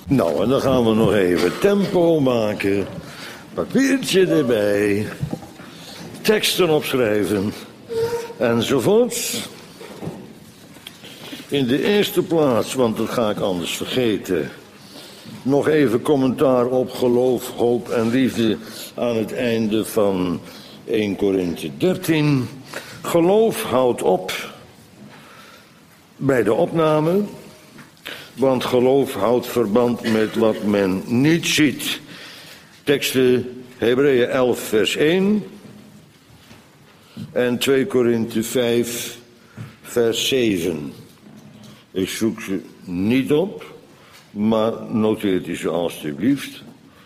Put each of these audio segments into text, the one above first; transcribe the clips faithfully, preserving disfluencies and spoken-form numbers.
Nou, en dan gaan we nog even tempo maken. Papiertje erbij. Teksten opschrijven. Enzovoorts. In de eerste plaats, want dat ga ik anders vergeten, nog even commentaar op geloof, hoop en liefde aan het einde van eerste Korinthe dertien. Geloof houdt op bij de opname, want geloof houdt verband met wat men niet ziet. Teksten Hebreeën elf vers één en tweede Korinthe vijf vers zeven. Ik zoek ze niet op, maar noteert u ze alstublieft.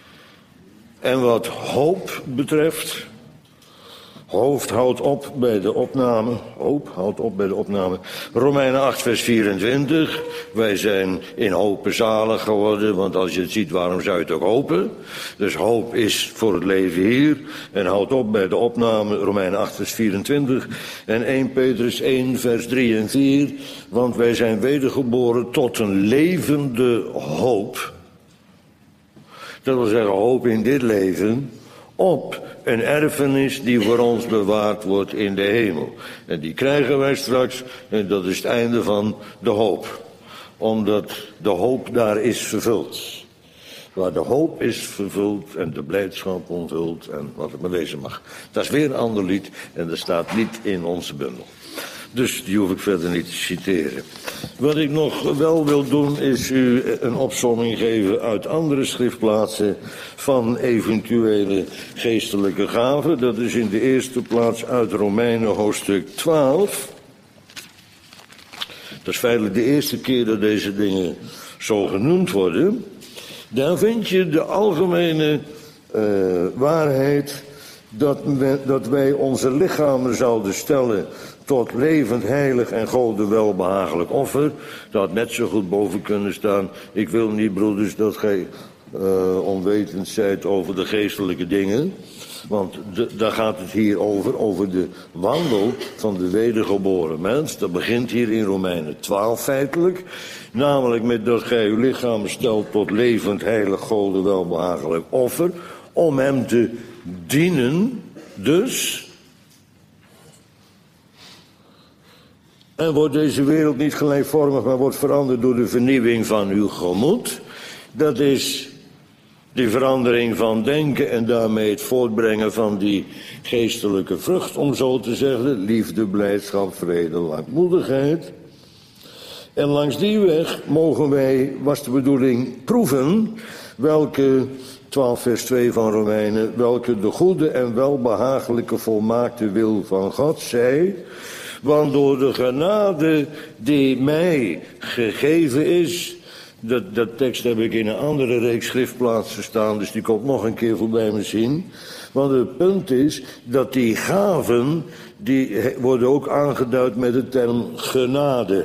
En wat hoop betreft, hoofd houdt op bij de opname, hoop houdt op bij de opname. Romeinen acht vers vierentwintig, wij zijn in hopen zalig geworden, want als je het ziet, waarom zou je het ook hopen? Dus hoop is voor het leven hier en houdt op bij de opname, Romeinen acht vers vierentwintig. En eerste Petrus één vers drie en vier, want wij zijn wedergeboren tot een levende hoop. Dat wil zeggen hoop in dit leven, op een erfenis die voor ons bewaard wordt in de hemel. En die krijgen wij straks, en dat is het einde van de hoop. Omdat de hoop daar is vervuld. Waar de hoop is vervuld en de blijdschap onthuld en wat het maar wezen mag. Dat is weer een ander lied en dat staat niet in onze bundel. Dus die hoef ik verder niet te citeren. Wat ik nog wel wil doen is u een opsomming geven uit andere schriftplaatsen van eventuele geestelijke gaven. Dat is in de eerste plaats uit Romeinen hoofdstuk twaalf. Dat is feitelijk de eerste keer dat deze dingen zo genoemd worden. Daar vind je de algemene uh, waarheid dat, we, dat wij onze lichamen zouden stellen tot levend, heilig en Gode welbehagelijk offer. Dat had net zo goed boven kunnen staan. Ik wil niet, broeders, dat gij uh, onwetend zijt over de geestelijke dingen. Want de, daar gaat het hier over, over de wandel van de wedergeboren mens. Dat begint hier in Romeinen twaalf feitelijk. Namelijk met dat gij uw lichaam stelt tot levend, heilig, Gode welbehagelijk offer. Om hem te dienen, dus. En wordt deze wereld niet gelijkvormig, maar wordt veranderd door de vernieuwing van uw gemoed. Dat is die verandering van denken en daarmee het voortbrengen van die geestelijke vrucht, om zo te zeggen. Liefde, blijdschap, vrede, lankmoedigheid. En langs die weg mogen wij, was de bedoeling, proeven welke, twaalf vers twee van Romeinen, welke de goede en welbehagelijke volmaakte wil van God zij. Want door de genade die mij gegeven is, dat, dat tekst heb ik in een andere reeks schriftplaatsen staan, dus die komt nog een keer voorbij misschien. Want het punt is dat die gaven, die worden ook aangeduid met de term genade.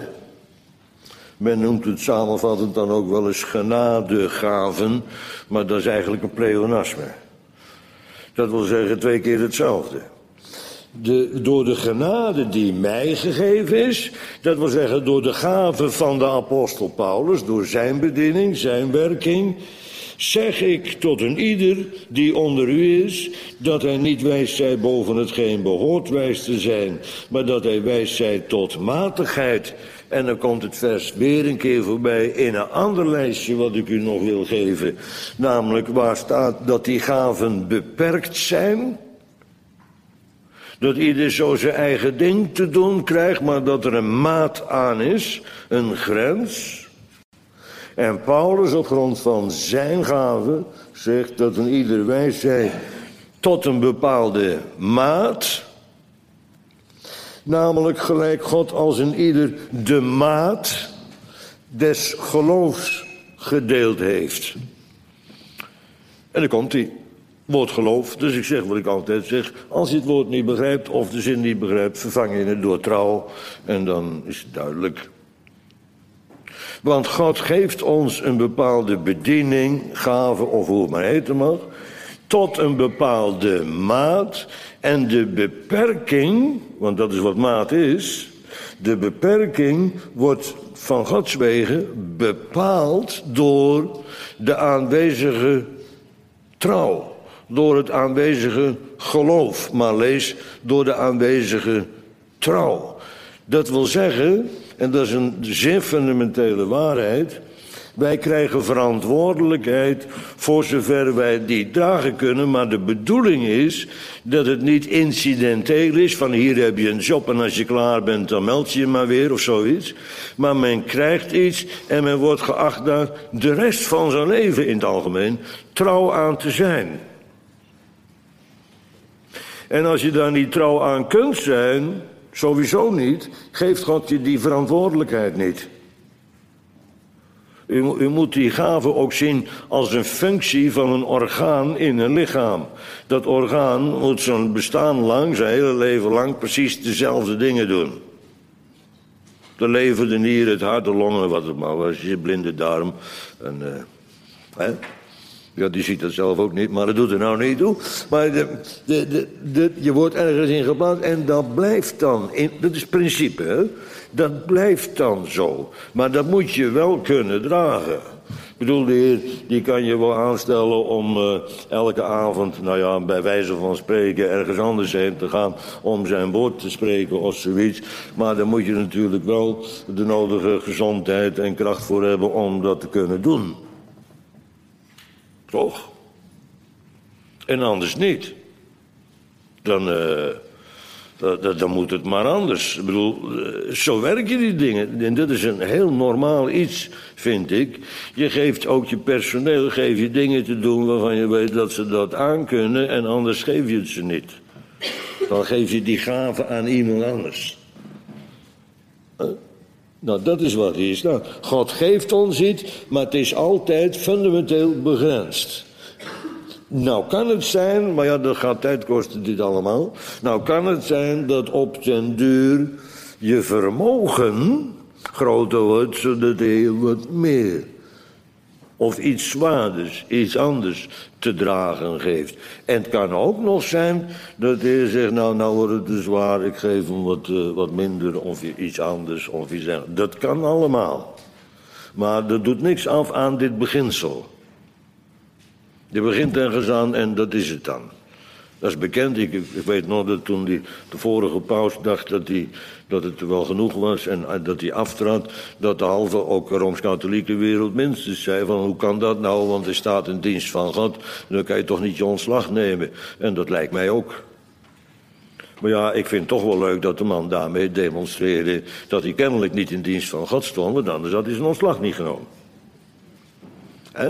Men noemt het samenvattend dan ook wel eens genadegaven, maar dat is eigenlijk een pleonasme. Dat wil zeggen twee keer hetzelfde. De, door de genade die mij gegeven is, dat wil zeggen door de gave van de apostel Paulus, door zijn bediening, zijn werking, zeg ik tot een ieder die onder u is, dat hij niet wijs zij boven hetgeen behoort wijs te zijn, maar dat hij wijs zij tot matigheid. En dan komt het vers weer een keer voorbij in een ander lijstje wat ik u nog wil geven, namelijk waar staat dat die gaven beperkt zijn. Dat ieder zo zijn eigen ding te doen krijgt, maar dat er een maat aan is, een grens. En Paulus op grond van zijn gave zegt dat een ieder wijs zij tot een bepaalde maat. Namelijk gelijk God als een ieder de maat des geloofs gedeeld heeft. En dan komt hij. Woord geloof, dus ik zeg wat ik altijd zeg, als je het woord niet begrijpt of de zin niet begrijpt, vervang je het door trouw en dan is het duidelijk. Want God geeft ons een bepaalde bediening, gave of hoe het maar heten mag, tot een bepaalde maat en de beperking, want dat is wat maat is, de beperking wordt van Gods wegen bepaald door de aanwezige trouw. Door het aanwezige geloof, maar lees door de aanwezige trouw. Dat wil zeggen, en dat is een zeer fundamentele waarheid, wij krijgen verantwoordelijkheid voor zover wij die dragen kunnen, maar de bedoeling is dat het niet incidenteel is, van hier heb je een job en als je klaar bent dan meld je je maar weer of zoiets. Maar men krijgt iets en men wordt geacht daar de rest van zijn leven in het algemeen trouw aan te zijn. En als je daar niet trouw aan kunt zijn, sowieso niet, geeft God je die verantwoordelijkheid niet. U, u moet die gave ook zien als een functie van een orgaan in een lichaam. Dat orgaan moet zijn bestaan lang, zijn hele leven lang, precies dezelfde dingen doen. De lever, de nieren, het hart, de longen, wat het maar was, je blinde darm. En, uh, hè? Ja, die ziet dat zelf ook niet, maar dat doet er nou niet toe. Maar de, de, de, de, je wordt ergens in geplaatst en dat blijft dan. In, dat is het principe, hè? Dat blijft dan zo. Maar dat moet je wel kunnen dragen. Ik bedoel, de Heer, die kan je wel aanstellen om uh, elke avond, nou ja, bij wijze van spreken, ergens anders heen te gaan om zijn woord te spreken of zoiets. Maar daar moet je natuurlijk wel de nodige gezondheid en kracht voor hebben om dat te kunnen doen. Toch? En anders niet. Dan, uh, dan, dan moet het maar anders. Ik bedoel, uh, zo werken die dingen. En dat is een heel normaal iets, vind ik. Je geeft ook je personeel geef je dingen te doen waarvan je weet dat ze dat aankunnen en anders geef je het ze niet. Dan geef je die gave aan iemand anders. Huh? Nou, dat is wat hier staat. God geeft ons iets, maar het is altijd fundamenteel begrensd. Nou kan het zijn, maar ja, dat gaat tijd kosten dit allemaal. Nou kan het zijn dat op den duur je vermogen groter wordt, zodat heel wat meer of iets zwaarders, iets anders te dragen geeft. En het kan ook nog zijn dat de Heer zegt, nou, nou wordt het te zwaar, ik geef hem wat, uh, wat minder of iets anders of iets anders. Dat kan allemaal. Maar dat doet niks af aan dit beginsel. Je begint ergens aan en dat is het dan. Dat is bekend. Ik, ik weet nog dat toen die, de vorige paus dacht dat, die, dat het wel genoeg was en dat hij aftrad, dat de halve ook Rooms-Katholieke wereld minstens zei van hoe kan dat nou, want er staat in dienst van God, dan kan je toch niet je ontslag nemen. En dat lijkt mij ook. Maar ja, ik vind het toch wel leuk dat de man daarmee demonstreerde dat hij kennelijk niet in dienst van God stond, want anders had hij zijn ontslag niet genomen. Hè?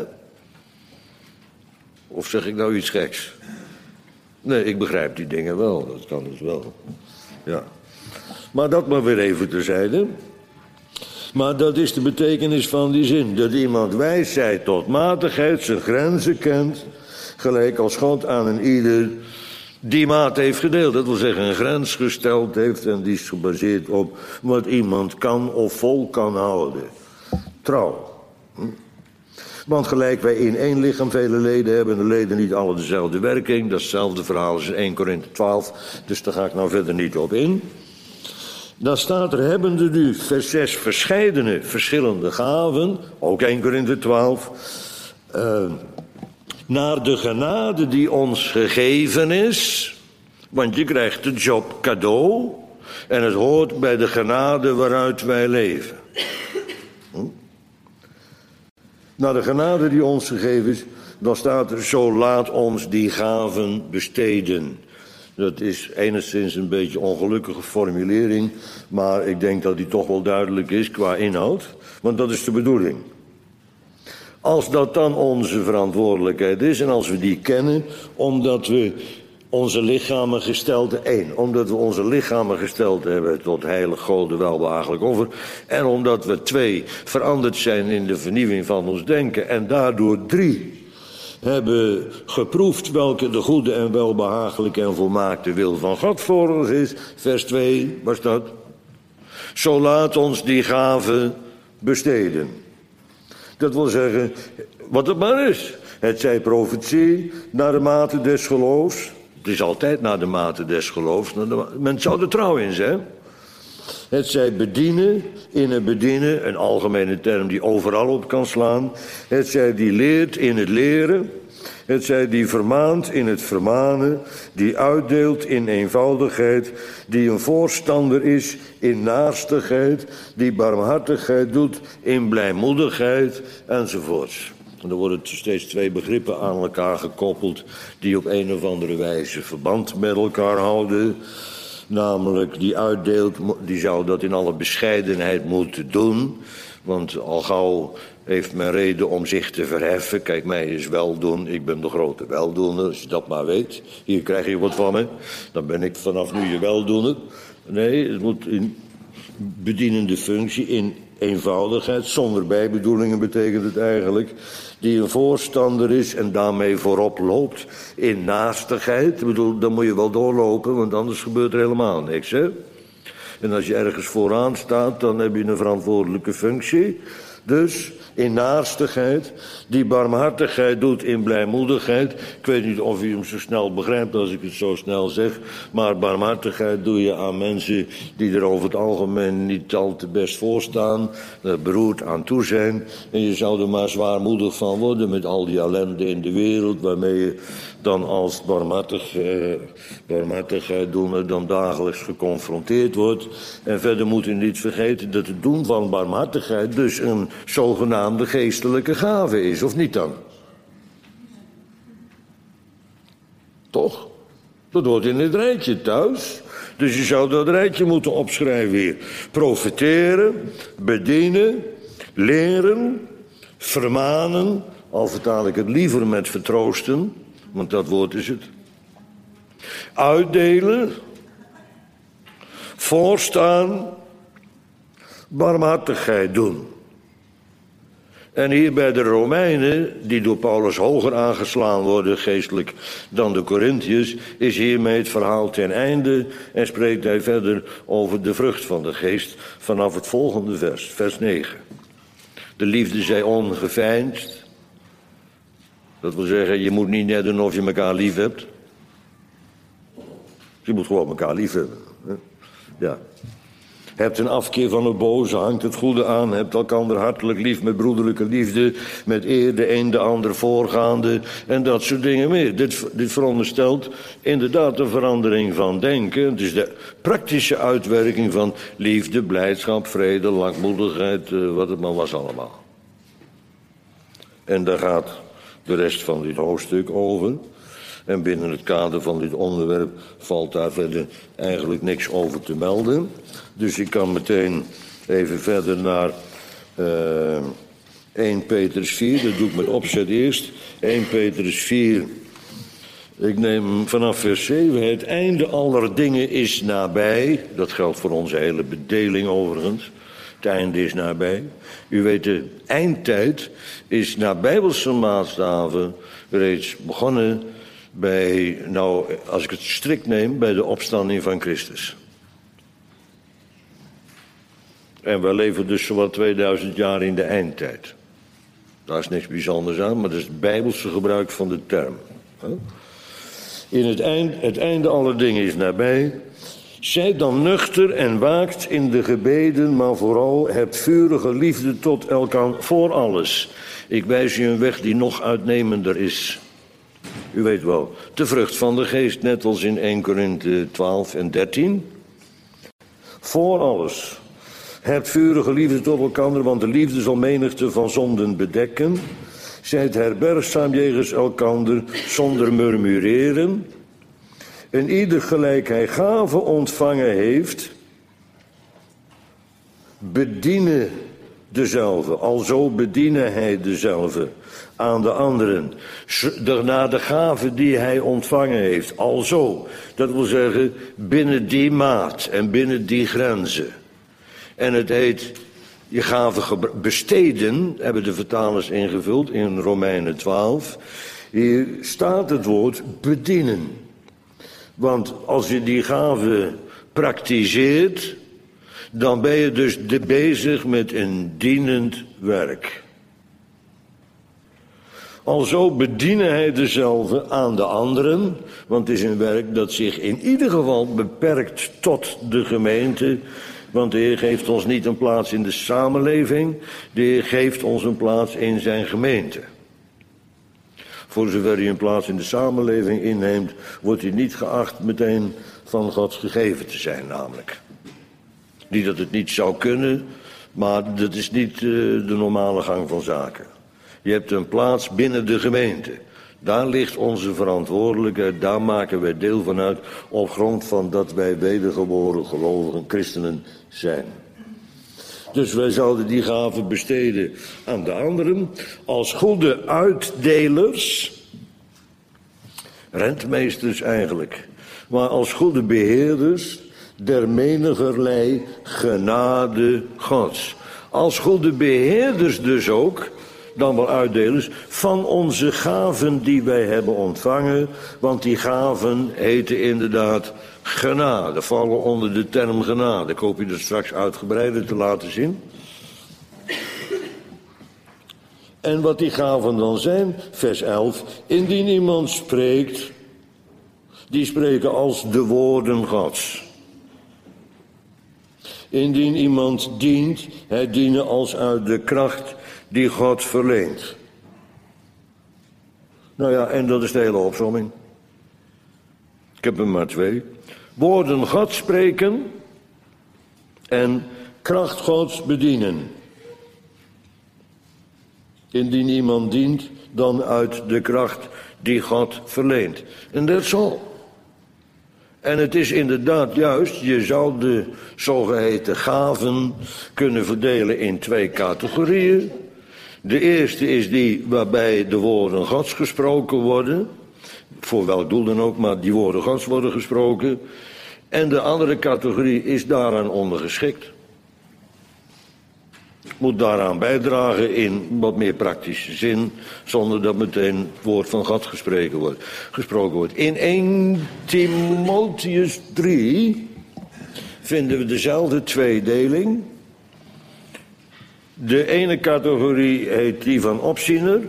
Of zeg ik nou iets geks? Nee, ik begrijp die dingen wel, dat kan dus wel. Ja. Maar dat maar weer even terzijde. Maar dat is de betekenis van die zin. Dat iemand wijsheid tot matigheid, zijn grenzen kent, gelijk als God aan een ieder die maat heeft gedeeld. Dat wil zeggen een grens gesteld heeft en die is gebaseerd op wat iemand kan of vol kan houden. Trouw. Hm? Want gelijk wij in één lichaam vele leden hebben, de leden niet alle dezelfde werking. Dat is hetzelfde verhaal als in Eerste Korinthe twaalf, dus daar ga ik nou verder niet op in. Dan staat er, hebbende nu, vers zes, verscheidene verschillende gaven, ook Eerste Korinthe twaalf, uh, naar de genade die ons gegeven is, want je krijgt de job cadeau en het hoort bij de genade waaruit wij leven. Hm? Naar de genade die ons gegeven is, dan staat er, zo laat ons die gaven besteden. Dat is enigszins een beetje ongelukkige formulering, maar ik denk dat die toch wel duidelijk is qua inhoud, want dat is de bedoeling. Als dat dan onze verantwoordelijkheid is en als we die kennen, omdat we onze lichamen gesteld, één, omdat we onze lichamen gesteld hebben tot heilig, gode, welbehagelijk offer, en omdat we twee, veranderd zijn in de vernieuwing van ons denken, en daardoor drie, hebben geproefd welke de goede en welbehagelijke en volmaakte wil van God voor ons is. Vers twee was dat. Zo laat ons die gave besteden. Dat wil zeggen, wat het maar is. Het zij profetie naar de mate des geloofs. Het is altijd naar de mate des geloofs. Men zou er trouw in zijn. Het zij bedienen, in het bedienen, een algemene term die overal op kan slaan. Het zij die leert in het leren. Het zij die vermaant in het vermanen, die uitdeelt in eenvoudigheid, die een voorstander is in naastigheid, die barmhartigheid doet in blijmoedigheid, enzovoorts. En er worden steeds twee begrippen aan elkaar gekoppeld die op een of andere wijze verband met elkaar houden. Namelijk, die uitdeelt, die zou dat in alle bescheidenheid moeten doen. Want al gauw heeft men reden om zich te verheffen. Kijk, mij is weldoen, ik ben de grote weldoener, als je dat maar weet. Hier krijg je wat van me, dan ben ik vanaf nu je weldoener. Nee, het moet in bedienende functie, in eenvoudigheid, zonder bijbedoelingen betekent het eigenlijk, die een voorstander is en daarmee voorop loopt in naastigheid. Ik bedoel, dan moet je wel doorlopen, want anders gebeurt er helemaal niks, hè? En als je ergens vooraan staat, dan heb je een verantwoordelijke functie. Dus in naastigheid, die barmhartigheid doet in blijmoedigheid. Ik weet niet of u hem zo snel begrijpt als ik het zo snel zeg. Maar barmhartigheid doe je aan mensen die er over het algemeen niet al te best voor staan. Er beroerd aan toe zijn. En je zou er maar zwaarmoedig van worden met al die ellende in de wereld. Waarmee je dan als barmhartig, eh, barmhartigheid doener dan dagelijks geconfronteerd wordt. En verder moet u niet vergeten dat het doen van barmhartigheid dus een zogenaamde geestelijke gave is, of niet dan? Toch? Dat hoort in het rijtje thuis. Dus je zou dat rijtje moeten opschrijven hier. Profiteren, bedienen, leren, vermanen, al vertaal ik het liever met vertroosten, want dat woord is het. Uitdelen, voorstaan, barmhartigheid doen. En hier bij de Romeinen, die door Paulus hoger aangeslaan worden geestelijk dan de Corinthiërs, is hiermee het verhaal ten einde en spreekt hij verder over de vrucht van de geest vanaf het volgende vers, vers negen. De liefde zij ongeveinsd. Dat wil zeggen, je moet niet net doen of je elkaar lief hebt. Je moet gewoon elkaar lief hebben. Ja. Hebt een afkeer van het boze, hangt het goede aan. Hebt elkander hartelijk lief met broederlijke liefde. Met eer de een de ander voorgaande. En dat soort dingen meer. Dit, dit veronderstelt inderdaad een verandering van denken. Het is de praktische uitwerking van liefde, blijdschap, vrede, langmoedigheid. Uh, wat het maar was allemaal. En daar gaat de rest van dit hoofdstuk over. En binnen het kader van dit onderwerp valt daar verder eigenlijk niks over te melden. Dus ik kan meteen even verder naar uh, eerste Petrus vier. Dat doe ik met opzet eerst. eerste Petrus vier. Ik neem vanaf vers zeven. Het einde aller dingen is nabij. Dat geldt voor onze hele bedeling overigens. Het einde is nabij. U weet, de eindtijd is naar bijbelse maatstaven reeds begonnen bij, nou, als ik het strikt neem, bij de opstanding van Christus. En wij leven dus zowat tweeduizend jaar in de eindtijd. Daar is niks bijzonders aan, maar dat is het bijbelse gebruik van de term. In het, eind, het einde aller dingen is nabij. Zij dan nuchter en waakt in de gebeden, maar vooral hebt vurige liefde tot elkaar voor alles. Ik wijs u een weg die nog uitnemender is. U weet wel, de vrucht van de geest, net als in eerste Korinthe twaalf en dertien. Voor alles. Hebt vurige liefde tot elkaar, want de liefde zal menigte van zonden bedekken. Zijt herbergzaam jegens elkander, zonder murmureren. En ieder gelijk hij gave ontvangen heeft, bediene dezelfde. Alzo bediene hij dezelfde aan de anderen. Naar de gave die hij ontvangen heeft. Alzo. Dat wil zeggen, binnen die maat en binnen die grenzen. En het heet, je gave besteden, hebben de vertalers ingevuld in Romeinen twaalf. Hier staat het woord bedienen. Want als je die gave praktiseert, dan ben je dus de bezig met een dienend werk. Alzo bedienen hij dezelfde aan de anderen, want het is een werk dat zich in ieder geval beperkt tot de gemeente Want de Heer geeft ons niet een plaats in de samenleving, de Heer geeft ons een plaats in zijn gemeente. Voor zover hij een plaats in de samenleving inneemt, wordt hij niet geacht meteen van God gegeven te zijn, namelijk. Niet dat het niet zou kunnen, maar dat is niet uh, de normale gang van zaken. Je hebt een plaats binnen de gemeente. Daar ligt onze verantwoordelijkheid, daar maken wij deel van uit, op grond van dat wij wedergeboren gelovigen christenen zijn. Dus wij zouden die gaven besteden aan de anderen als goede uitdelers, rentmeesters eigenlijk, maar als goede beheerders der menigerlei genade Gods. Als goede beheerders dus ook, dan wel uitdelers, van onze gaven die wij hebben ontvangen, want die gaven heten inderdaad genade, vallen onder de term genade. Ik hoop je dat straks uitgebreider te laten zien. En wat die gaven dan zijn, vers elf, indien iemand spreekt, die spreken als de woorden Gods. Indien iemand dient, hij dienen als uit de kracht die God verleent. Nou ja, en dat is de hele opsomming. Ik heb er maar twee. Woorden God spreken en kracht Gods bedienen. Indien iemand dient, dan uit de kracht die God verleent. En dat is al. En het is inderdaad juist, je zou de zogeheten gaven kunnen verdelen in twee categorieën. De eerste is die waarbij de woorden Gods gesproken worden. Voor welk doel dan ook, maar die woorden Gods worden gesproken. En de andere categorie is daaraan ondergeschikt. Moet daaraan bijdragen in wat meer praktische zin, zonder dat meteen het woord van God gesproken wordt. Gesproken wordt. In eerste Timotheus drie vinden we dezelfde tweedeling. De ene categorie heet die van opziener.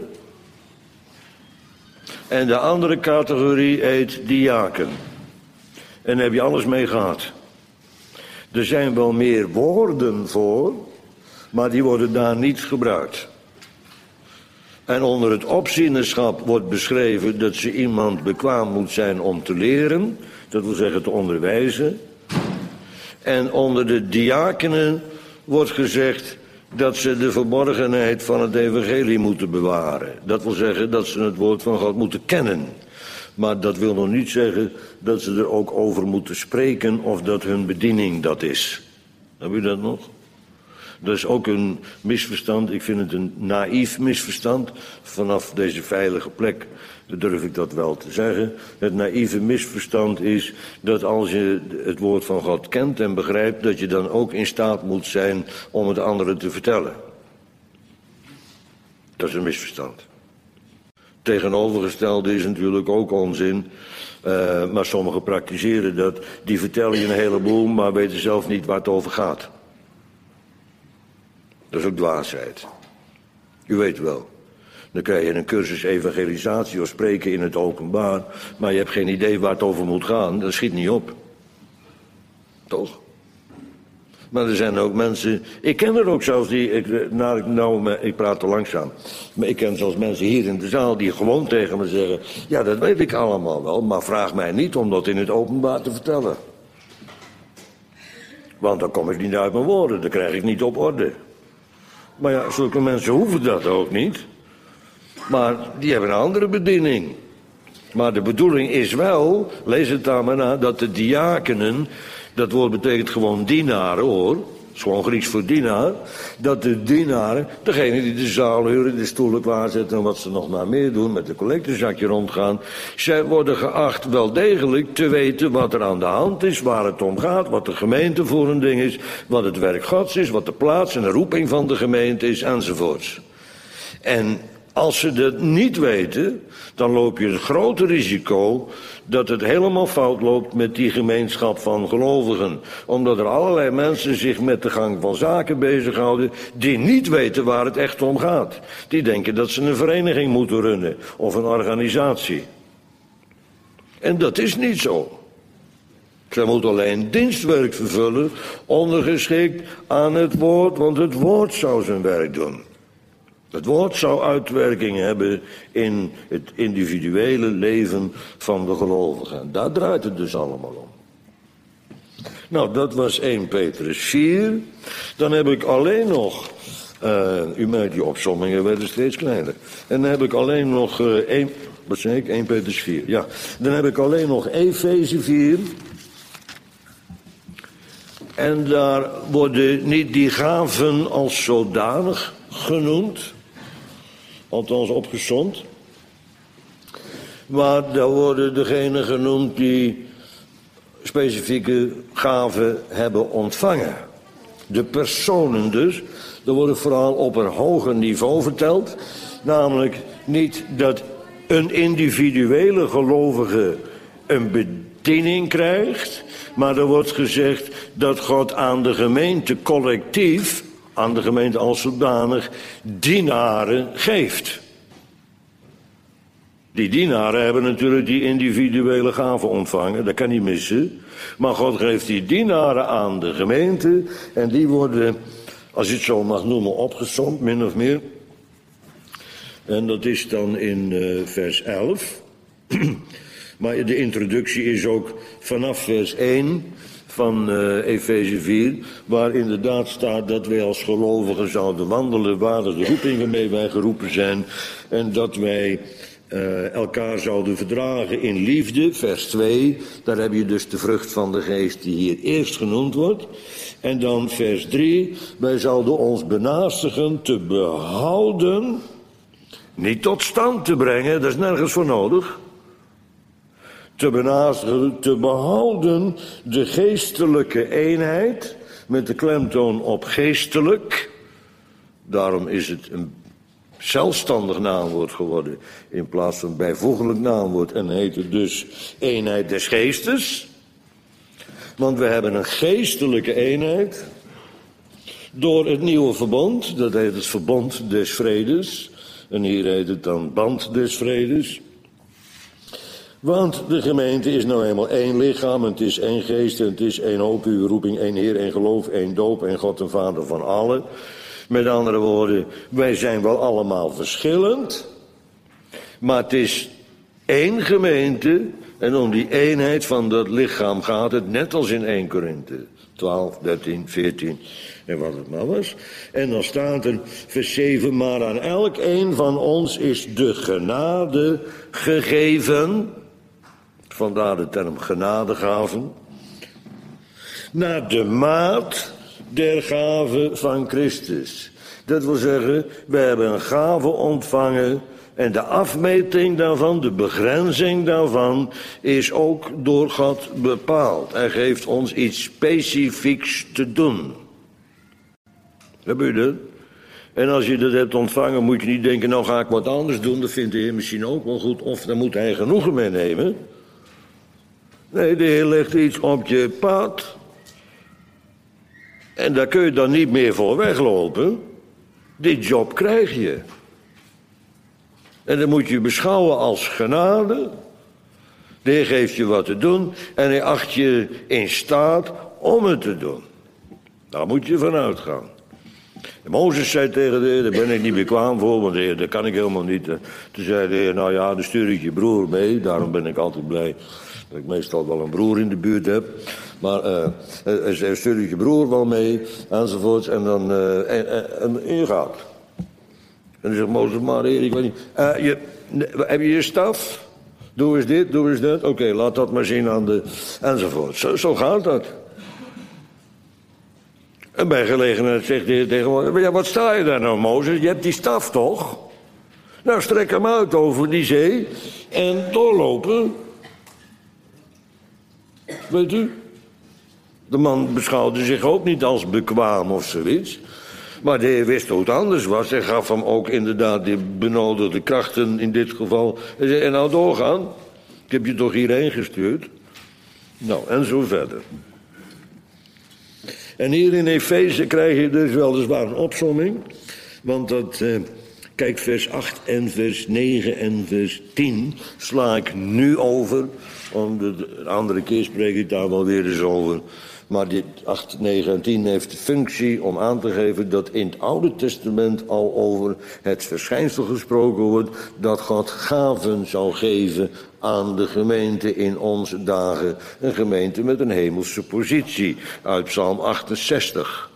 En de andere categorie heet diaken. En daar heb je alles mee gehad. Er zijn wel meer woorden voor, maar die worden daar niet gebruikt. En onder het opzienerschap wordt beschreven dat ze iemand bekwaam moet zijn om te leren. Dat wil zeggen te onderwijzen. En onder de diakenen wordt gezegd dat ze de verborgenheid van het evangelie moeten bewaren. Dat wil zeggen dat ze het woord van God moeten kennen. Maar dat wil nog niet zeggen dat ze er ook over moeten spreken of dat hun bediening dat is. Heb u dat nog? Dat is ook een misverstand. Ik vind het een naïef misverstand. Vanaf deze veilige plek durf ik dat wel te zeggen. Het naïeve misverstand is dat als je het woord van God kent en begrijpt, dat je dan ook in staat moet zijn om het anderen te vertellen. Dat is een misverstand. Tegenovergestelde is natuurlijk ook onzin. Uh, maar sommigen praktiseren dat. Die vertellen je een heleboel, maar weten zelf niet waar het over gaat. Dat is ook dwaasheid. U weet wel. Dan krijg je een cursus evangelisatie of spreken in het openbaar, maar je hebt geen idee waar het over moet gaan. Dat schiet niet op. Toch? Maar er zijn ook mensen, ik ken er ook zelfs die, ik, nou, nou, ik praat te langzaam, maar ik ken zelfs mensen hier in de zaal die gewoon tegen me zeggen, ja dat weet ik allemaal wel, maar vraag mij niet om dat in het openbaar te vertellen. Want dan kom ik niet uit mijn woorden, dan krijg ik niet op orde. Maar ja, zulke mensen hoeven dat ook niet. Maar die hebben een andere bediening. Maar de bedoeling is wel, lees het daar maar na, dat de diakenen, dat woord betekent gewoon dienaren hoor, dat is gewoon Grieks voor dienaar, dat de dienaren, degene die de zaal huren, de stoelen klaarzetten en wat ze nog maar meer doen, met de collectezakje rondgaan, zij worden geacht wel degelijk te weten wat er aan de hand is, waar het om gaat, wat de gemeente voor een ding is, wat het werk Gods is, wat de plaats en de roeping van de gemeente is, enzovoorts. En als ze dat niet weten, dan loop je het grote risico dat het helemaal fout loopt met die gemeenschap van gelovigen. Omdat er allerlei mensen zich met de gang van zaken bezighouden die niet weten waar het echt om gaat. Die denken dat ze een vereniging moeten runnen of een organisatie. En dat is niet zo. Zij moet alleen dienstwerk vervullen, ondergeschikt aan het woord, want het woord zou zijn werk doen. Het woord zou uitwerking hebben in het individuele leven van de gelovigen. Daar draait het dus allemaal om. Nou, dat was Eerste Petrus vier. Dan heb ik alleen nog, uh, u merkt die opsommingen werden steeds kleiner. En dan heb ik alleen nog, uh, één, wat zei ik, Eerste Petrus vier. Ja, dan heb ik alleen nog Efeze vier. En daar worden niet die gaven als zodanig genoemd. Althans opgesomd. Maar daar worden degenen genoemd die specifieke gaven hebben ontvangen. De personen dus. Er wordt vooral op een hoger niveau verteld. Namelijk niet dat een individuele gelovige een bediening krijgt. Maar er wordt gezegd dat God aan de gemeente collectief, aan de gemeente als zodanig, dienaren geeft. Die dienaren hebben natuurlijk die individuele gaven ontvangen, dat kan niet missen. Maar God geeft die dienaren aan de gemeente en die worden, als je het zo mag noemen, opgesomd, min of meer. En dat is dan in uh, vers elf. Maar de introductie is ook vanaf vers één van uh, Efeze vier, waar inderdaad staat dat wij als gelovigen zouden wandelen waar de roeping waarmee wij geroepen zijn en dat wij uh, elkaar zouden verdragen in liefde, vers twee, daar heb je dus de vrucht van de geest die hier eerst genoemd wordt. En dan vers drie, wij zouden ons benaastigen te behouden, niet tot stand te brengen, dat is nergens voor nodig. Te benaderen, te behouden de geestelijke eenheid, met de klemtoon op geestelijk. Daarom is het een zelfstandig naamwoord geworden, in plaats van bijvoeglijk naamwoord, en heet het dus eenheid des geestes. Want we hebben een geestelijke eenheid, door het nieuwe verbond, dat heet het verbond des vredes, en hier heet het dan band des vredes. Want de gemeente is nou eenmaal één lichaam, het is één geest en het is één hoop, uw roeping, één Heer, één geloof, één doop, één God en Vader van allen. Met andere woorden, wij zijn wel allemaal verschillend, maar het is één gemeente en om die eenheid van dat lichaam gaat het, net als in Eerste Korinthe twaalf, dertien, veertien en wat het maar was. En dan staat er vers zeven, maar aan elk een van ons is de genade gegeven. Vandaar de term genadegaven. Naar de maat der gave van Christus. Dat wil zeggen, we hebben een gave ontvangen en de afmeting daarvan, de begrenzing daarvan, is ook door God bepaald. Hij geeft ons iets specifieks te doen. Heb je dat? En als je dat hebt ontvangen, moet je niet denken, nou ga ik wat anders doen, dat vindt de Heer misschien ook wel goed, of dan moet hij genoegen mee nemen. Nee, de Heer legt iets op je pad. En daar kun je dan niet meer voor weglopen. Die job krijg je. En dan moet je beschouwen als genade. De Heer geeft je wat te doen en hij acht je in staat om het te doen. Daar moet je van uitgaan. En Mozes zei tegen de Heer, daar ben ik niet bekwaam voor, want de Heer, dat kan ik helemaal niet. Toen zei de Heer, nou ja, dan stuur ik je broer mee. Daarom ben ik altijd blij dat ik meestal wel een broer in de buurt heb. Maar uh, hij stuur ik je broer wel mee, enzovoorts. En dan, uh, en, en, en je gaat. En dan zegt Mozes, maar Heer, ik weet niet. Uh, je, heb je je staf? Doe eens dit, doe eens dat. Oké, okay, laat dat maar zien aan de... Enzovoort. Zo, zo gaat dat. En bij gelegenheid zegt de Heer tegen Mozes, ja, wat sta je daar nou, Mozes? Je hebt die staf toch? Nou, strek hem uit over die zee en doorlopen. Weet u? De man beschouwde zich ook niet als bekwaam of zoiets. Maar de Heer wist hoe het anders was. Hij gaf hem ook inderdaad die benodigde krachten in dit geval. Hij zei, en nou doorgaan. Ik heb je toch hierheen gestuurd. Nou, en zo verder. En hier in Efeze krijg je dus weliswaar een opsomming. Want dat uh, Kijk, vers acht en vers negen en vers tien sla ik nu over. Om de, de andere keer spreek ik daar wel weer eens over. Maar dit acht, negen en tien heeft de functie om aan te geven dat in het Oude Testament al over het verschijnsel gesproken wordt dat God gaven zou geven aan de gemeente in onze dagen. Een gemeente met een hemelse positie uit Psalm achtenzestig.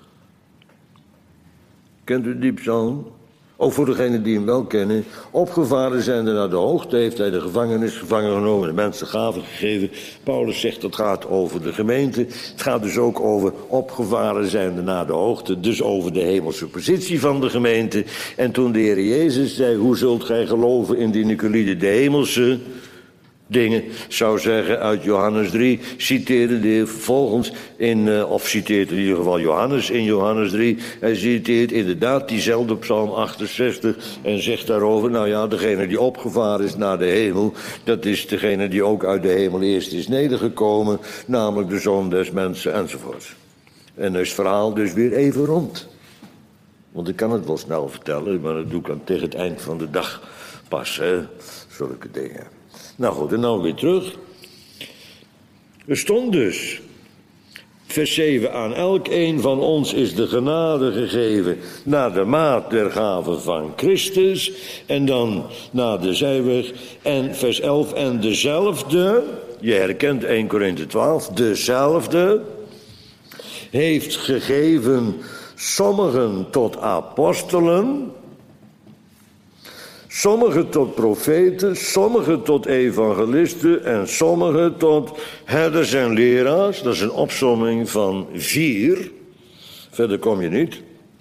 Kent u die psalm? Ook voor degenen die hem wel kennen. Opgevaren zijnde naar de hoogte heeft hij de gevangenis gevangen genomen. De mensen gaven gegeven. Paulus zegt dat gaat over de gemeente. Het gaat dus ook over opgevaren zijnde naar de hoogte. Dus over de hemelse positie van de gemeente. En toen de Heer Jezus zei, hoe zult gij geloven indien ik jullie de hemelse dingen zou zeggen uit Johannes drie, citeerde de Heer vervolgens in, uh, of citeert in ieder geval Johannes in Johannes drie, hij citeert inderdaad diezelfde psalm achtenzestig en zegt daarover, nou ja, degene die opgevaren is naar de hemel, dat is degene die ook uit de hemel eerst is nedergekomen, namelijk de Zoon des mensen enzovoort. En is het verhaal dus weer even rond. Want ik kan het wel snel vertellen, maar dat doe ik dan tegen het eind van de dag pas, hè, zulke dingen. Nou goed, en nou weer terug. Er stond dus, vers zeven, aan elk een van ons is de genade gegeven naar de maat der gave van Christus. En dan naar de zijweg. En vers elf, en dezelfde, je herkent één Korinthe twaalf, dezelfde heeft gegeven sommigen tot apostelen, sommigen tot profeten, sommigen tot evangelisten en sommigen tot herders en leraars. Dat is een opsomming van vier. Verder kom je niet.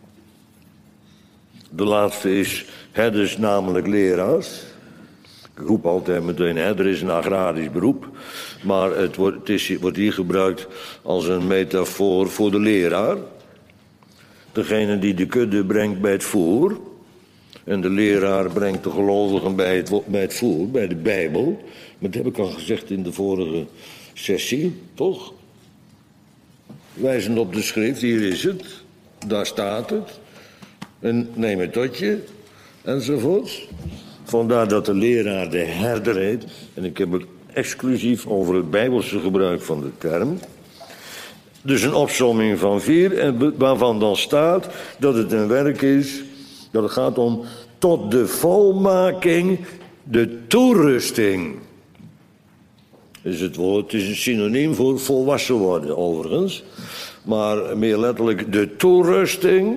De laatste is herders, namelijk leraars. Ik roep altijd meteen, herder is een agrarisch beroep. Maar het wordt, het is, wordt hier gebruikt als een metafoor voor de leraar. Degene die de kudde brengt bij het voer. En de leraar brengt de gelovigen bij het, bij het voer, bij de Bijbel. Maar dat heb ik al gezegd in de vorige sessie, toch? Wijzend op de schrift, hier is het. Daar staat het. En neem het tot je, enzovoort. Vandaar dat de leraar de herder heet. En ik heb het exclusief over het Bijbelse gebruik van de term. Dus een opsomming van vier, en waarvan dan staat dat het een werk is, dat het gaat om tot de volmaking, de toerusting. Is het woord, het is een synoniem voor volwassen worden overigens. Maar meer letterlijk de toerusting,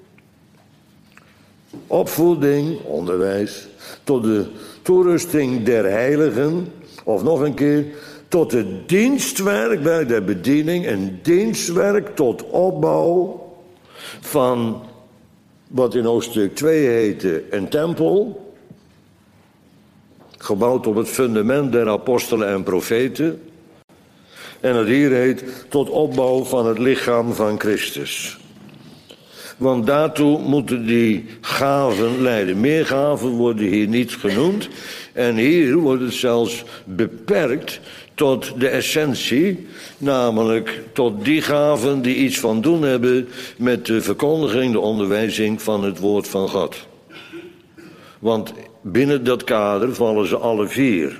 opvoeding, onderwijs, tot de toerusting der heiligen, of nog een keer, tot het dienstwerk, werk der bediening, een dienstwerk tot opbouw van wat in hoofdstuk twee heette een tempel, gebouwd op het fundament der apostelen en profeten. En het hier heet tot opbouw van het lichaam van Christus. Want daartoe moeten die gaven leiden. Meer gaven worden hier niet genoemd. En hier wordt het zelfs beperkt tot de essentie, namelijk tot die gaven die iets van doen hebben met de verkondiging, de onderwijzing van het woord van God. Want binnen dat kader vallen ze alle vier.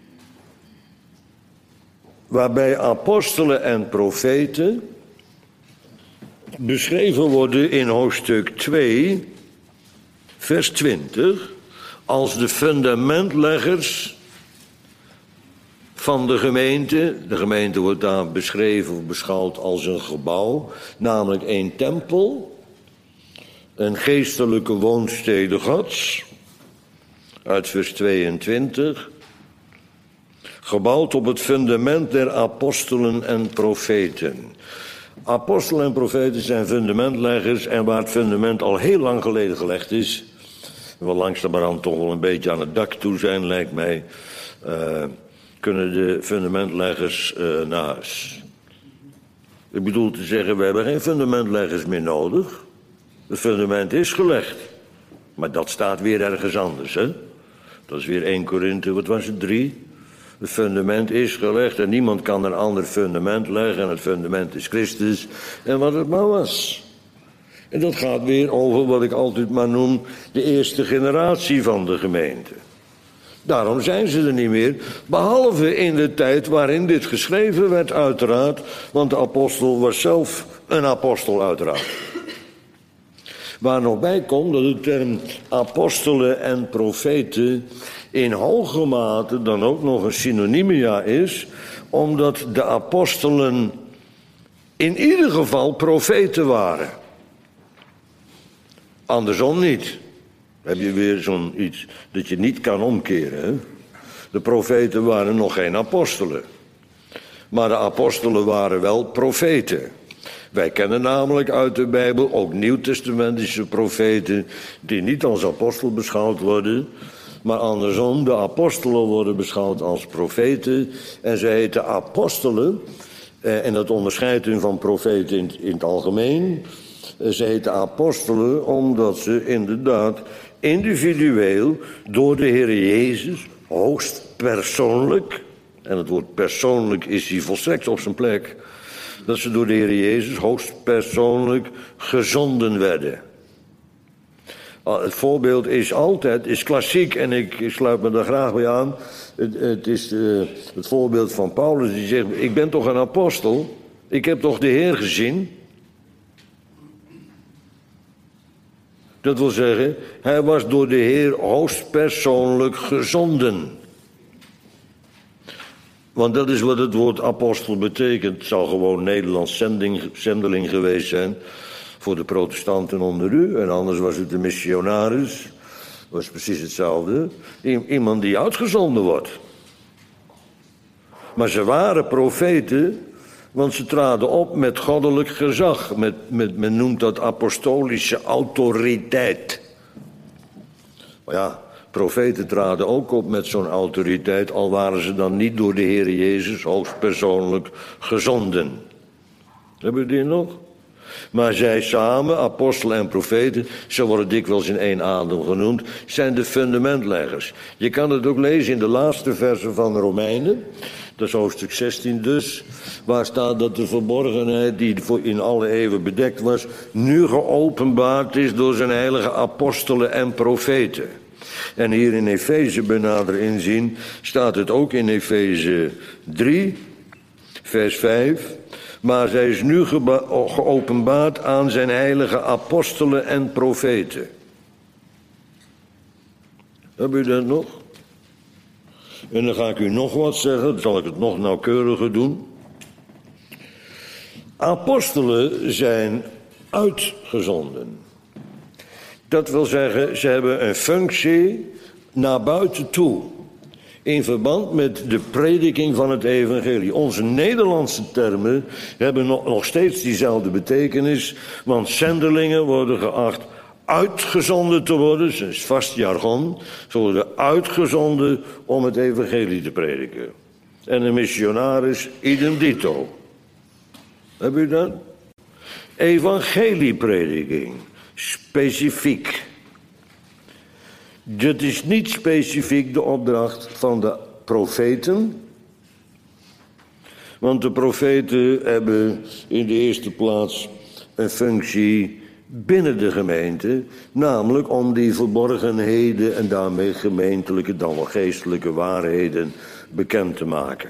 Waarbij apostelen en profeten beschreven worden in hoofdstuk twee, vers twintig, als de fundamentleggers van de gemeente. De gemeente wordt daar beschreven of beschouwd als een gebouw, namelijk één tempel, een geestelijke woonstede Gods, uit vers tweeëntwintig, gebouwd op het fundament der apostelen en profeten. Apostelen en profeten zijn fundamentleggers, en waar het fundament al heel lang geleden gelegd is, wel langzamerhand toch wel een beetje aan het dak toe zijn, lijkt mij, uh, kunnen de fundamentleggers uh, naar huis. Ik bedoel te zeggen, we hebben geen fundamentleggers meer nodig. Het fundament is gelegd. Maar dat staat weer ergens anders, hè? Dat is weer één Korinthe, wat was het, drie? Het fundament is gelegd en niemand kan een ander fundament leggen. En het fundament is Christus en wat het maar was. En dat gaat weer over wat ik altijd maar noem de eerste generatie van de gemeente. Daarom zijn ze er niet meer, behalve in de tijd waarin dit geschreven werd uiteraard, want de apostel was zelf een apostel uiteraard. Waar nog bij komt dat de term apostelen en profeten in hoge mate dan ook nog een synonymia is, omdat de apostelen in ieder geval profeten waren. Andersom niet. Dan heb je weer zo'n iets dat je niet kan omkeren. Hè? De profeten waren nog geen apostelen. Maar de apostelen waren wel profeten. Wij kennen namelijk uit de Bijbel ook nieuwtestamentische profeten die niet als apostel beschouwd worden, maar andersom, de apostelen worden beschouwd als profeten en ze heten apostelen, eh, en dat onderscheidt hun van profeten in, in het algemeen. Eh, ze heten apostelen omdat ze inderdaad individueel door de Heer Jezus hoogst persoonlijk, en het woord persoonlijk is hier volstrekt op zijn plek, dat ze door de Heer Jezus hoogst persoonlijk gezonden werden. Het voorbeeld is altijd, is klassiek en ik sluit me daar graag bij aan. Het, het is uh, het voorbeeld van Paulus die zegt, ik ben toch een apostel, ik heb toch de Heer gezien. Dat wil zeggen, hij was door de Heer hoogstpersoonlijk gezonden. Want dat is wat het woord apostel betekent. Het zal gewoon Nederlands zending, zendeling geweest zijn voor de protestanten onder u. En anders was het een missionaris. Dat was precies hetzelfde. Iemand die uitgezonden wordt. Maar ze waren profeten, want ze traden op met goddelijk gezag. Met, met, men noemt dat apostolische autoriteit. Maar ja, profeten traden ook op met zo'n autoriteit, al waren ze dan niet door de Heer Jezus hoogstpersoonlijk gezonden. Hebben we die nog? Maar zij samen, apostelen en profeten, zo worden dikwijls in één adem genoemd, zijn de fundamentleggers. Je kan het ook lezen in de laatste versen van de Romeinen, dat is hoofdstuk zestien dus, waar staat dat de verborgenheid die in alle eeuwen bedekt was, nu geopenbaard is door zijn heilige apostelen en profeten. En hier in Efeze benader inzien staat het ook in Efeze drie, vers vijf. Maar zij is nu geopenbaard aan zijn heilige apostelen en profeten. Heb u dat nog? En dan ga ik u nog wat zeggen, dan zal ik het nog nauwkeuriger doen. Apostelen zijn uitgezonden. Dat wil zeggen, ze hebben een functie naar buiten toe. In verband met de prediking van het evangelie. Onze Nederlandse termen hebben nog, nog steeds diezelfde betekenis. Want zendelingen worden geacht uitgezonden te worden. Dat is vast jargon. Ze worden uitgezonden om het evangelie te prediken. En een missionaris idem dito. Heb u dat? Evangelieprediking. Specifiek. Dit is niet specifiek de opdracht van de profeten. Want de profeten hebben in de eerste plaats een functie binnen de gemeente. Namelijk om die verborgenheden en daarmee gemeentelijke, dan wel geestelijke waarheden bekend te maken.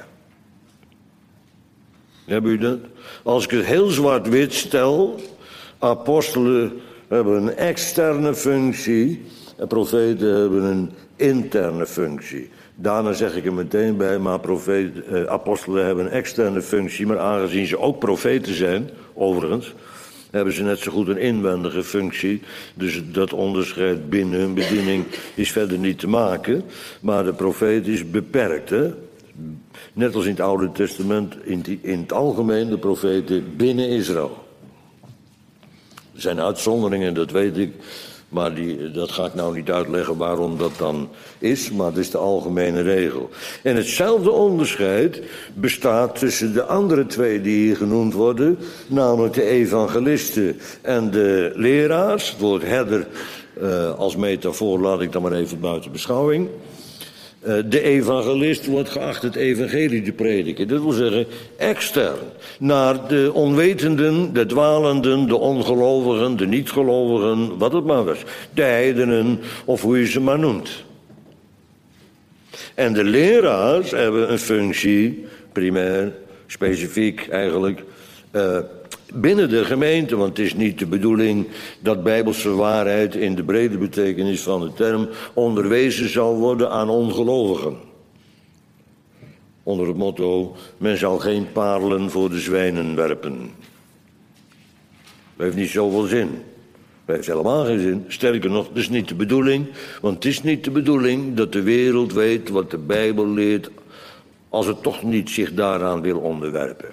Hebben u dat? Als ik het heel zwart-wit stel, apostelen hebben een externe functie en profeten hebben een interne functie. Daarna zeg ik er meteen bij, maar profeten, eh, apostelen hebben een externe functie, maar aangezien ze ook profeten zijn, overigens, hebben ze net zo goed een inwendige functie. Dus dat onderscheid binnen hun bediening is verder niet te maken, maar de profeet is beperkt, hè? Net als in het Oude Testament, in, die, in het algemeen de profeten binnen Israël. Er zijn uitzonderingen, dat weet ik, maar die, dat ga ik nou niet uitleggen waarom dat dan is, maar het is de algemene regel. En hetzelfde onderscheid bestaat tussen de andere twee die hier genoemd worden, namelijk de evangelisten en de leraars. Het woord herder uh, als metafoor laat ik dan maar even buiten beschouwing. De evangelist wordt geacht het evangelie te prediken. Dat wil zeggen extern. Naar de onwetenden, de dwalenden, de ongelovigen, de niet-gelovigen, wat het maar was. De heidenen, of hoe je ze maar noemt. En de leraars hebben een functie, primair, specifiek eigenlijk, uh, binnen de gemeente. Want het is niet de bedoeling dat bijbelse waarheid in de brede betekenis van de term onderwezen zal worden aan ongelovigen. Onder het motto, men zal geen parelen voor de zwijnen werpen. Dat heeft niet zoveel zin. Dat heeft helemaal geen zin. Sterker nog, dat is niet de bedoeling. Want het is niet de bedoeling dat de wereld weet wat de Bijbel leert, als het toch niet zich daaraan wil onderwerpen.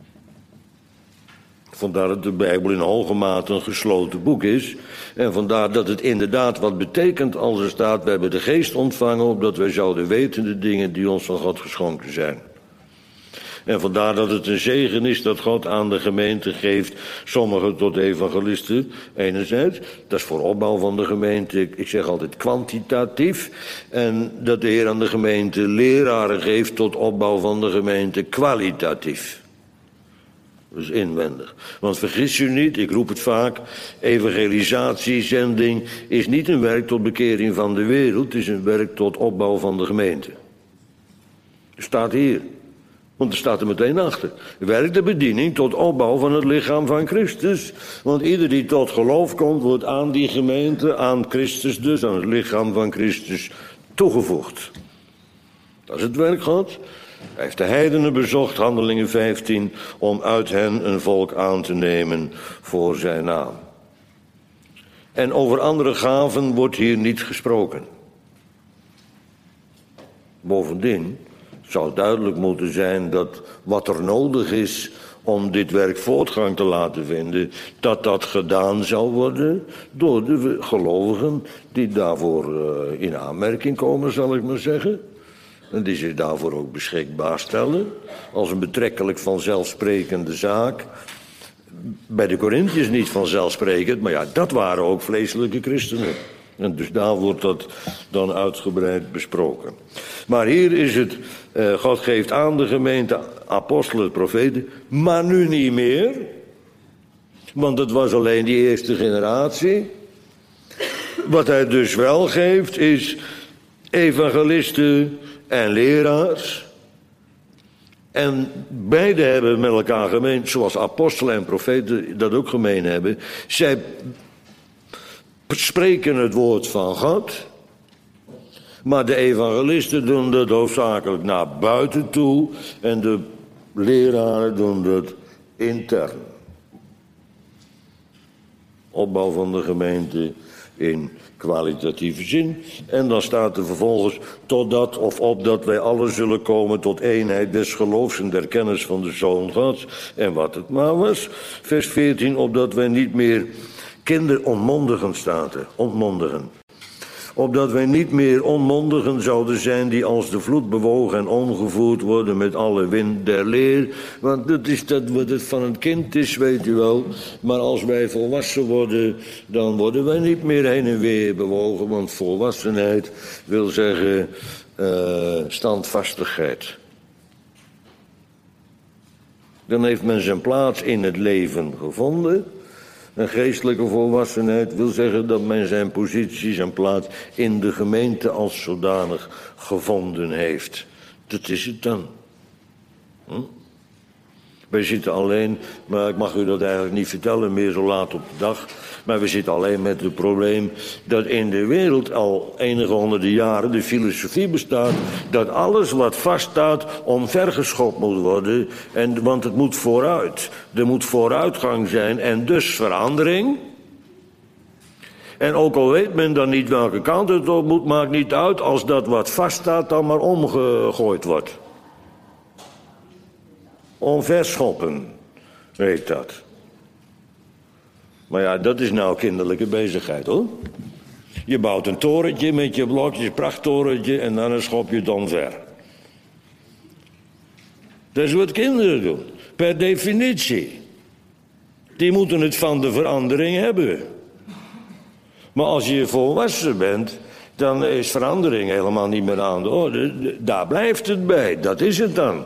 Vandaar dat de Bijbel in hoge mate een gesloten boek is. En vandaar dat het inderdaad wat betekent als er staat, we hebben de geest ontvangen, opdat wij zouden weten de dingen die ons van God geschonken zijn. En vandaar dat het een zegen is dat God aan de gemeente geeft, sommigen tot evangelisten enerzijds. Dat is voor opbouw van de gemeente, ik zeg altijd kwantitatief. En dat de Heer aan de gemeente leraren geeft tot opbouw van de gemeente kwalitatief. Dus inwendig. Want vergis u niet, ik roep het vaak, evangelisatie, zending is niet een werk tot bekering van de wereld, het is een werk tot opbouw van de gemeente. Het staat hier. Want er staat er meteen achter. Werk de bediening tot opbouw van het lichaam van Christus. Want ieder die tot geloof komt, wordt aan die gemeente, aan Christus dus, aan het lichaam van Christus, toegevoegd. Dat is het werk God. Hij heeft de heidenen bezocht, Handelingen vijftien, om uit hen een volk aan te nemen voor zijn naam. En over andere gaven wordt hier niet gesproken. Bovendien zou duidelijk moeten zijn dat wat er nodig is om dit werk voortgang te laten vinden, dat dat gedaan zal worden door de gelovigen die daarvoor uh, in aanmerking komen, zal ik maar zeggen. En die zich daarvoor ook beschikbaar stellen, als een betrekkelijk vanzelfsprekende zaak. Bij de Korinthiërs niet vanzelfsprekend, maar ja, dat waren ook vleeselijke christenen. En dus daar wordt dat dan uitgebreid besproken. Maar hier is het, uh, God geeft aan de gemeente apostelen, profeten, maar nu niet meer. Want het was alleen die eerste generatie. Wat hij dus wel geeft is evangelisten en leraars. En beide hebben met elkaar gemeen, zoals apostelen en profeten dat ook gemeen hebben. Zij spreken het woord van God, maar de evangelisten doen dat hoofdzakelijk naar buiten toe en de leraren doen dat intern. Opbouw van de gemeente in kwalitatieve zin. En dan staat er vervolgens, totdat of opdat wij allen zullen komen tot eenheid des geloofs en der kennis van de Zoon Gods. En wat het maar was. Vers veertien, opdat wij niet meer kinder ontmondigen staat er, ontmondigen. Opdat wij niet meer onmondigen zouden zijn die als de vloed bewogen en omgevoerd worden met alle wind der leer. Want dat is dat wat het van een kind is, weet u wel. Maar als wij volwassen worden, dan worden wij niet meer heen en weer bewogen. Want volwassenheid wil zeggen uh, standvastigheid. Dan heeft men zijn plaats in het leven gevonden. Een geestelijke volwassenheid wil zeggen dat men zijn positie, zijn plaats in de gemeente als zodanig gevonden heeft. Dat is het dan. Hm? Wij zitten alleen, maar ik mag u dat eigenlijk niet vertellen meer zo laat op de dag. Maar we zitten alleen met het probleem dat in de wereld al enige honderden jaren de filosofie bestaat dat alles wat vaststaat omvergeschopt moet worden. En, want het moet vooruit. Er moet vooruitgang zijn en dus verandering. En ook al weet men dan niet welke kant het op moet, maakt niet uit als dat wat vaststaat dan maar omgegooid wordt. Omverschoppen, weet dat. Maar ja, dat is nou kinderlijke bezigheid, hoor. Je bouwt een torentje met je blokjes, een prachttorentje, en dan schop je het omver. Dat is wat kinderen doen, per definitie. Die moeten het van de verandering hebben. Maar als je volwassen bent, dan is verandering helemaal niet meer aan de orde. Daar blijft het bij, dat is het dan.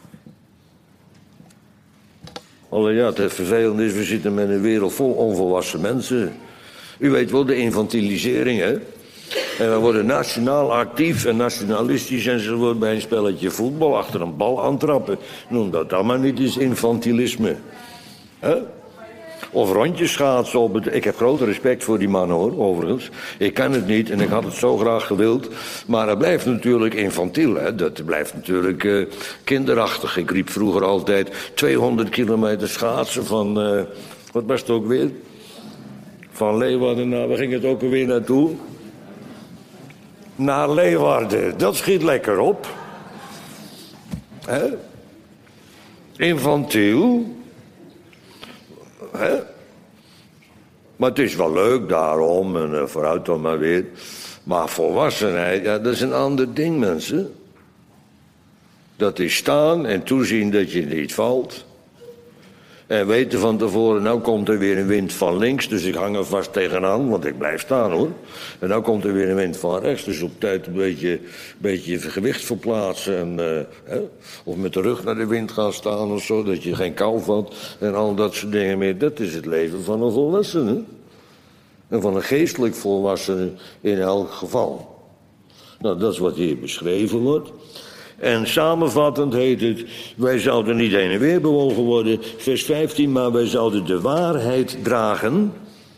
Alleen ja, het vervelende is, we zitten met een wereld vol onvolwassen mensen. U weet wel, de infantilisering, hè? En we worden nationaal actief en nationalistisch enzovoort bij een spelletje voetbal achter een bal aantrappen. Noem dat dan maar niet eens infantilisme. Hè? Of rondjes schaatsen op het... Ik heb grote respect voor die man, hoor, overigens. Ik kan het niet en ik had het zo graag gewild. Maar het blijft natuurlijk infantiel, hè. Dat blijft natuurlijk uh, kinderachtig. Ik riep vroeger altijd tweehonderd kilometer schaatsen van... Uh, wat was het ook weer? Van Leeuwarden naar... Waar ging het ook alweer naartoe? Naar Leeuwarden. Dat schiet lekker op. Hè? Infantiel... He? Maar het is wel leuk daarom, en uh, vooruit dan maar weer. Maar volwassenheid, ja, dat is een ander ding, mensen. Dat is staan en toezien dat je niet valt. En weten van tevoren, nou komt er weer een wind van links, dus ik hang er vast tegenaan, want ik blijf staan, hoor. En nou komt er weer een wind van rechts, dus op tijd een beetje, beetje je gewicht verplaatsen. En, uh, hè? Of met de rug naar de wind gaan staan of zo, dat je geen kou valt en al dat soort dingen meer. Dat is het leven van een volwassene. En van een geestelijk volwassene in elk geval. Nou, dat is wat hier beschreven wordt. En samenvattend heet het, wij zouden niet heen en weer bewogen worden, vers vijftien, maar wij zouden de waarheid dragen.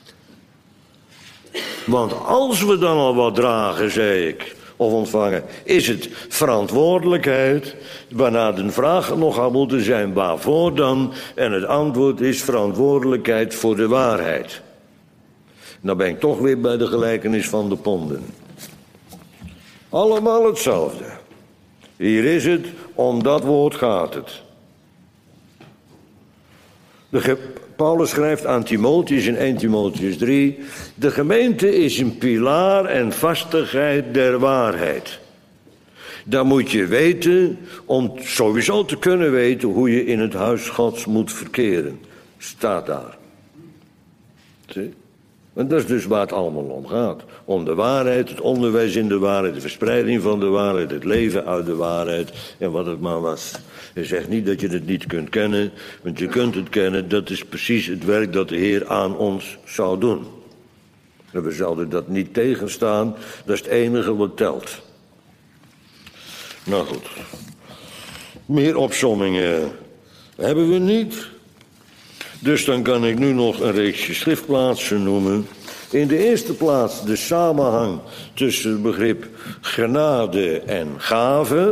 Want als we dan al wat dragen, zei ik, of ontvangen, is het verantwoordelijkheid, waarna de vraag nog had moeten zijn, waarvoor dan? En het antwoord is verantwoordelijkheid voor de waarheid. Nou ben ik toch weer bij de gelijkenis van de ponden. Allemaal hetzelfde. Hier is het, om dat woord gaat het. De Paulus schrijft aan Timotheus in eerste Timotheus drie... de gemeente is een pilaar en vastigheid der waarheid. Dan moet je weten, om sowieso te kunnen weten... hoe je in het huis Gods moet verkeren. Staat daar. Zie? En dat is dus waar het allemaal om gaat. Om de waarheid, het onderwijs in de waarheid, de verspreiding van de waarheid, het leven uit de waarheid en wat het maar was. Hij zegt niet dat je het niet kunt kennen, want je kunt het kennen. Dat is precies het werk dat de Heer aan ons zou doen. En we zouden dat niet tegenstaan, dat is het enige wat telt. Nou goed, meer opsommingen hebben we niet. Dus dan kan ik nu nog een reeksje schriftplaatsen noemen. In de eerste plaats de samenhang tussen het begrip genade en gave.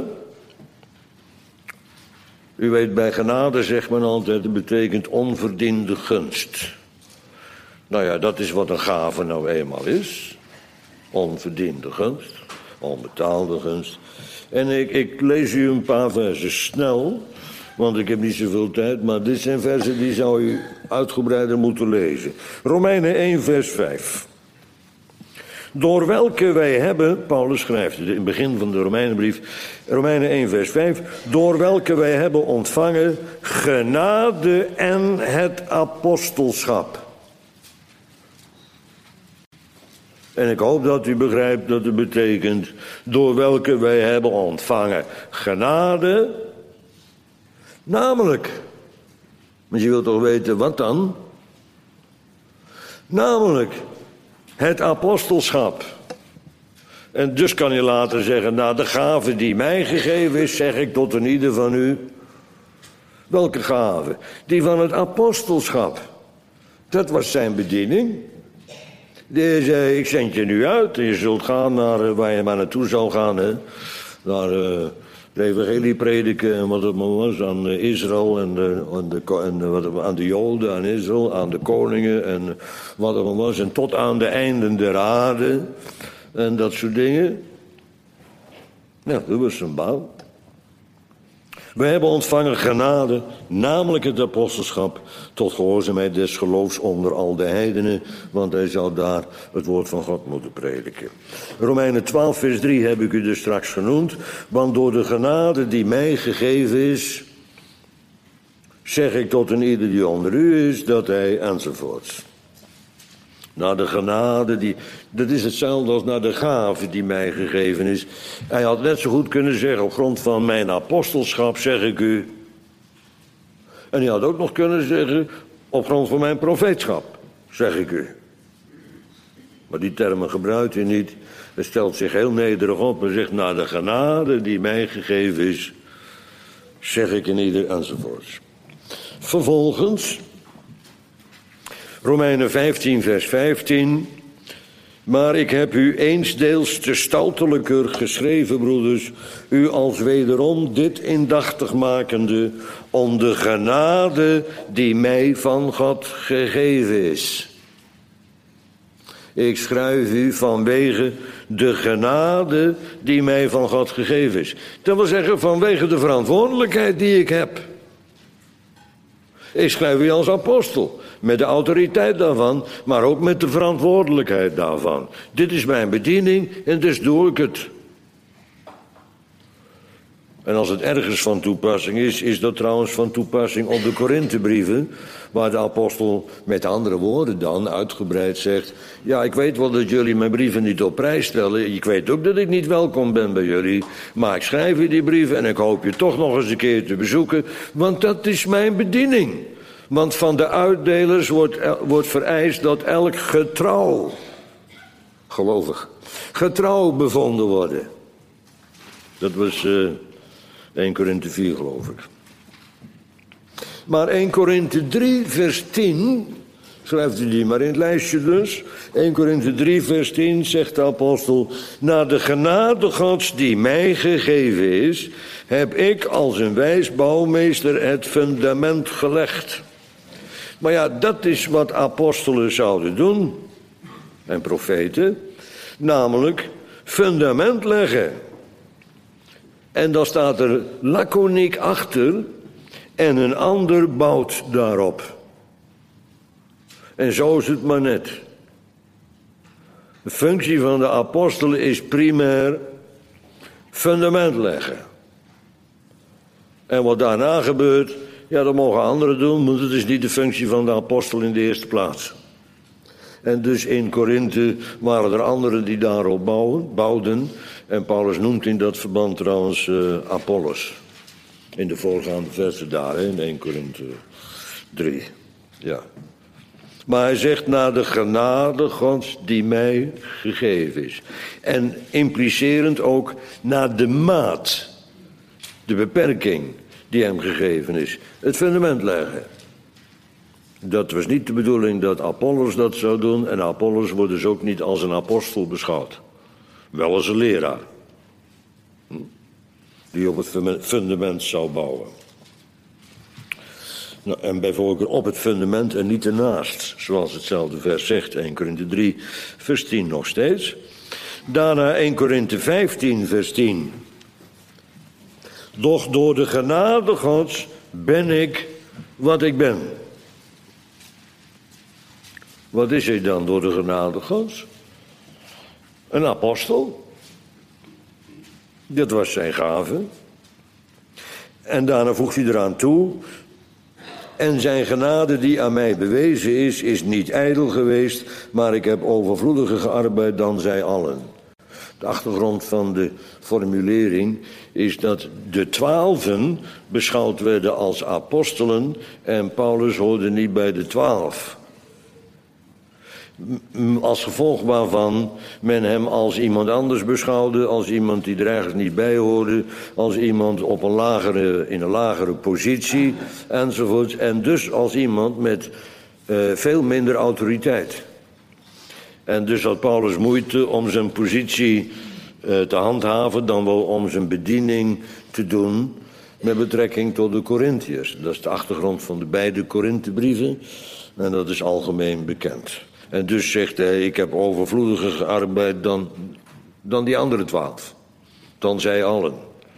U weet, bij genade zegt men altijd, het betekent onverdiende gunst. Nou ja, dat is wat een gave nou eenmaal is. Onverdiende gunst, onbetaalde gunst. En ik, ik lees u een paar versen snel... Want ik heb niet zoveel tijd, maar dit zijn versen die zou u uitgebreider moeten lezen. Romeinen één, vers vijf. Door welke wij hebben, Paulus schrijft het in het begin van de Romeinenbrief, Romeinen één, vers vijf. Door welke wij hebben ontvangen genade en het apostelschap. En ik hoop dat u begrijpt dat het betekent, door welke wij hebben ontvangen genade... Namelijk, want je wilt toch weten wat dan? Namelijk het apostelschap. En dus kan je later zeggen, nou de gave die mij gegeven is, zeg ik tot een ieder van u. Welke gave? Die van het apostelschap. Dat was zijn bediening. Die zei, ik zend je nu uit en je zult gaan naar waar je maar naartoe zal gaan. Hè? Naar... Uh, de evangelie prediken en wat het maar was aan Israël en, de, en, de, en de, wat het, aan de Joden, aan Israël, aan de koningen en wat het maar was. En tot aan de einden der aarde en dat soort dingen. Ja, dat was zijn baan. We hebben ontvangen genade, namelijk het apostelschap, tot gehoorzaamheid des geloofs onder al de heidenen, want hij zou daar het woord van God moeten prediken. Romeinen twaalf, vers drie heb ik u dus straks genoemd, want door de genade die mij gegeven is, zeg ik tot een ieder die onder u is, dat hij enzovoorts. Naar de genade, die, dat is hetzelfde als naar de gave die mij gegeven is. Hij had net zo goed kunnen zeggen, op grond van mijn apostelschap zeg ik u. En hij had ook nog kunnen zeggen, op grond van mijn profeetschap zeg ik u. Maar die termen gebruikt hij niet. Hij stelt zich heel nederig op en zegt, naar de genade die mij gegeven is, zeg ik in ieder enzovoorts. Vervolgens, Romeinen vijftien vers vijftien. Maar ik heb u eensdeels te stoutelijker geschreven, broeders, u als wederom dit indachtig makende, om de genade die mij van God gegeven is. Ik schrijf u vanwege de genade die mij van God gegeven is. Dat wil zeggen, vanwege de verantwoordelijkheid die ik heb. Ik schrijf u als apostel, met de autoriteit daarvan, maar ook met de verantwoordelijkheid daarvan. Dit is mijn bediening en dus doe ik het. En als het ergens van toepassing is, is dat trouwens van toepassing op de Korinthebrieven, waar de apostel met andere woorden dan uitgebreid zegt, ja, ik weet wel dat jullie mijn brieven niet op prijs stellen, ik weet ook dat ik niet welkom ben bij jullie, maar ik schrijf je die brieven en ik hoop je toch nog eens een keer te bezoeken, want dat is mijn bediening. Want van de uitdelers wordt, wordt vereist dat elk getrouw, gelovig, getrouw bevonden worden. Dat was uh, één Korinthe vier, geloof ik. Maar één Korinthe drie, vers tien, schrijft u die maar in het lijstje dus. één Korinthe drie, vers tien zegt de apostel, naar de genade Gods die mij gegeven is, heb ik als een wijs bouwmeester het fundament gelegd. Maar ja, dat is wat apostelen zouden doen, en profeten, namelijk fundament leggen. En dan staat er laconiek achter, en een ander bouwt daarop. En zo is het maar net. De functie van de apostelen is primair fundament leggen. En wat daarna gebeurt, ja, dat mogen anderen doen, want het is niet de functie van de apostel in de eerste plaats. En dus in Korinthe waren er anderen die daarop bouwen, bouwden. En Paulus noemt in dat verband trouwens uh, Apollos. In de voorgaande versen daar, in één Korinthe drie. Ja. Maar hij zegt naar de genade Gods die mij gegeven is. En implicerend ook naar de maat, de beperking die hem gegeven is. Het fundament leggen. Dat was niet de bedoeling dat Apollos dat zou doen. En Apollos wordt dus ook niet als een apostel beschouwd. Wel als een leraar. Die op het fundament zou bouwen. Nou, en bij voorkeur op het fundament en niet ernaast. Zoals hetzelfde vers zegt. één Korinthe drie vers tien nog steeds. Daarna één Korinthe vijftien vers tien. Doch door de genade Gods ben ik wat ik ben. Wat is hij dan door de genade Gods? Een apostel. Dat was zijn gave. En daarna voegt hij eraan toe. En zijn genade die aan mij bewezen is, is niet ijdel geweest, maar ik heb overvloediger gearbeid dan zij allen. De achtergrond van de formulering is dat de twaalfen beschouwd werden als apostelen en Paulus hoorde niet bij de twaalf. Als gevolg waarvan men hem als iemand anders beschouwde, als iemand die er eigenlijk niet bij hoorde, als iemand op een lagere, in een lagere positie enzovoort. En dus als iemand met uh, veel minder autoriteit. En dus had Paulus moeite om zijn positie uh, te handhaven, dan wel om zijn bediening te doen met betrekking tot de Korintiërs. Dat is de achtergrond van de beide Korinthebrieven en dat is algemeen bekend. En dus zegt hij, ik heb overvloediger gearbeid dan, dan die andere twaalf. Dan zij allen.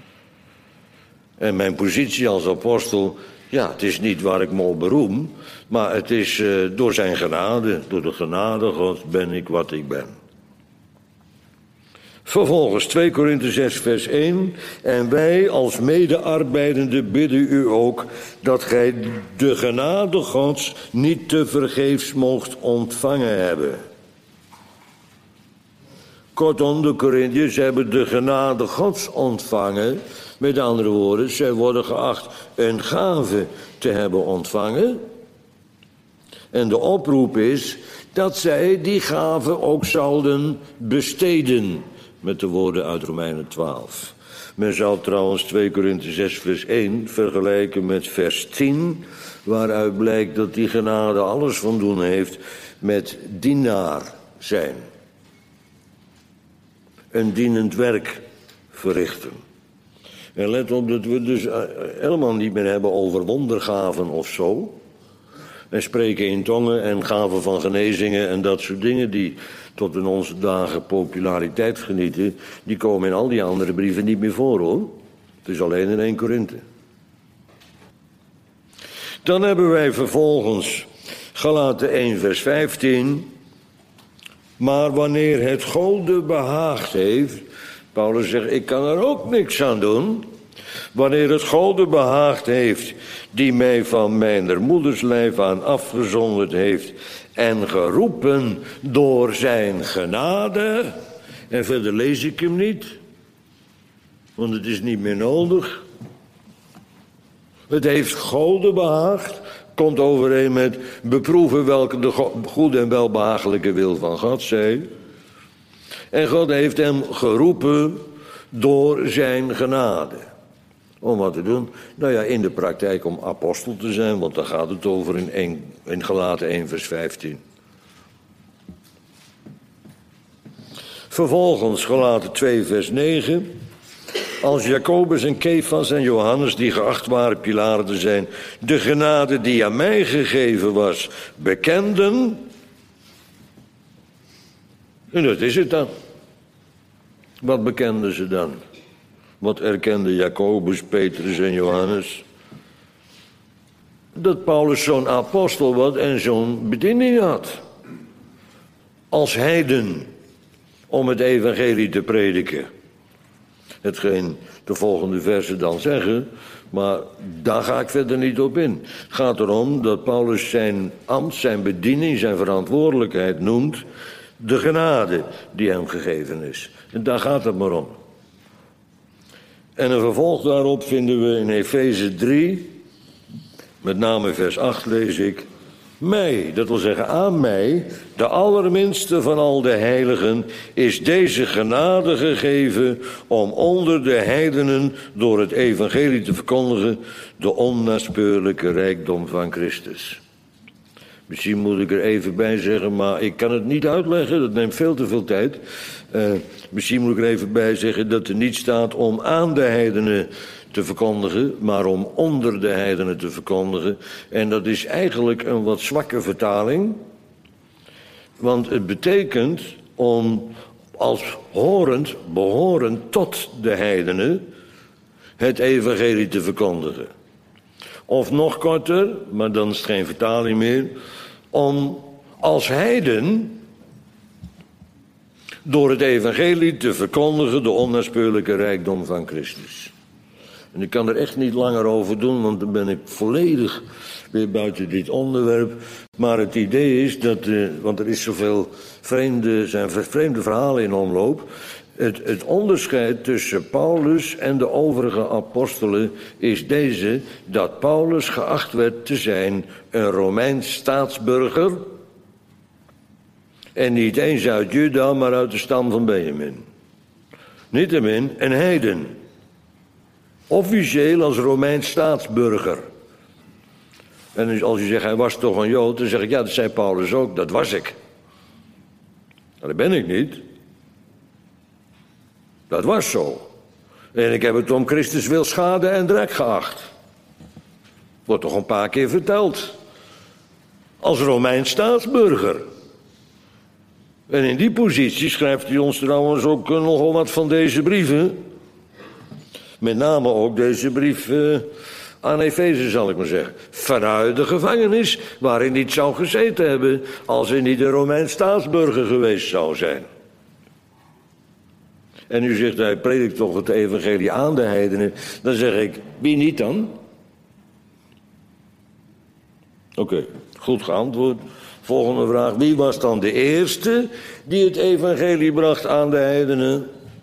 En mijn positie als apostel, ja, het is niet waar ik me op beroem, maar het is uh, door zijn genade, door de genade Gods ben ik wat ik ben. Vervolgens twee Korinthe zes vers één. En wij als medearbeidenden bidden u ook dat gij de genade Gods niet te vergeefs moogt ontvangen hebben. Kortom, de Corinthiërs hebben de genade Gods ontvangen. Met andere woorden, zij worden geacht een gave te hebben ontvangen. En de oproep is dat zij die gave ook zouden besteden. Met de woorden uit Romeinen twaalf. Men zou trouwens twee Korinthe zes vers één vergelijken met vers tien... waaruit blijkt dat die genade alles van doen heeft met dienaar zijn. Een dienend werk verrichten. En let op dat we dus helemaal niet meer hebben over wondergaven of zo. En spreken in tongen en gaven van genezingen en dat soort dingen die tot in onze dagen populariteit genieten, die komen in al die andere brieven niet meer voor, hoor. Het is alleen in één Korinthe. Dan hebben wij vervolgens Galaten één vers vijftien. Maar wanneer het Gode behaagd heeft, Paulus zegt, ik kan er ook niks aan doen. Wanneer het Gode behaagd heeft, die mij van mijner moeders lijf aan afgezonderd heeft en geroepen door zijn genade. En verder lees ik hem niet, want het is niet meer nodig. Het heeft Gode behaagd, komt overeen met beproeven welke de goede en welbehagelijke wil van God zij. En God heeft hem geroepen door zijn genade. Om wat te doen? Nou ja, in de praktijk om apostel te zijn, want daar gaat het over in, één, in Galaten één vers vijftien. Vervolgens Galaten twee vers negen. Als Jacobus en Kefas en Johannes, die geacht waren pilaren te zijn, de genade die aan mij gegeven was, bekenden. En dat is het dan. Wat bekenden ze dan? Wat erkende Jacobus, Petrus en Johannes? Dat Paulus zo'n apostel was en zo'n bediening had. Als heiden, om het evangelie te prediken. Hetgeen de volgende versen dan zeggen, maar daar ga ik verder niet op in. Het gaat erom dat Paulus zijn ambt, zijn bediening, zijn verantwoordelijkheid noemt de genade die hem gegeven is. En daar gaat het maar om. En een vervolg daarop vinden we in Efeze drie, met name vers acht lees ik, mij, dat wil zeggen aan mij, de allerminste van al de heiligen, is deze genade gegeven om onder de heidenen door het evangelie te verkondigen de onnaspeurlijke rijkdom van Christus. Misschien moet ik er even bij zeggen, maar ik kan het niet uitleggen, dat neemt veel te veel tijd. Uh, misschien moet ik er even bij zeggen dat er niet staat om aan de heidenen te verkondigen, maar om onder de heidenen te verkondigen. En dat is eigenlijk een wat zwakke vertaling, want het betekent om als horend, behorend tot de heidenen, het evangelie te verkondigen. Of nog korter, maar dan is het geen vertaling meer, om als heiden door het evangelie te verkondigen de onnaspeurlijke rijkdom van Christus. En ik kan er echt niet langer over doen, want dan ben ik volledig weer buiten dit onderwerp. Maar het idee is dat, uh, want er is zoveel vreemde, zijn vreemde verhalen in omloop. Het, het onderscheid tussen Paulus en de overige apostelen is deze, dat Paulus geacht werd te zijn een Romeins staatsburger. En niet eens uit Juda, maar uit de stam van Benjamin. Niettemin een heiden. Officieel als Romeins staatsburger. En als je zegt, hij was toch een Jood, dan zeg ik, ja, dat zei Paulus ook, dat was ik. Maar dat ben ik niet. Dat was zo. En ik heb het om Christus wil schade en drek geacht. Wordt toch een paar keer verteld. Als Romeins staatsburger. En in die positie schrijft hij ons trouwens ook nogal wat van deze brieven. Met name ook deze brief uh, aan Efeze, zal ik maar zeggen. Vanuit de gevangenis, waarin hij niet zou gezeten hebben als hij niet een Romeins staatsburger geweest zou zijn. En u zegt, hij predikt toch het evangelie aan de heidenen. Dan zeg ik, wie niet dan? Oké, okay, goed geantwoord. Volgende vraag. Wie was dan de eerste die het evangelie bracht aan de heidenen?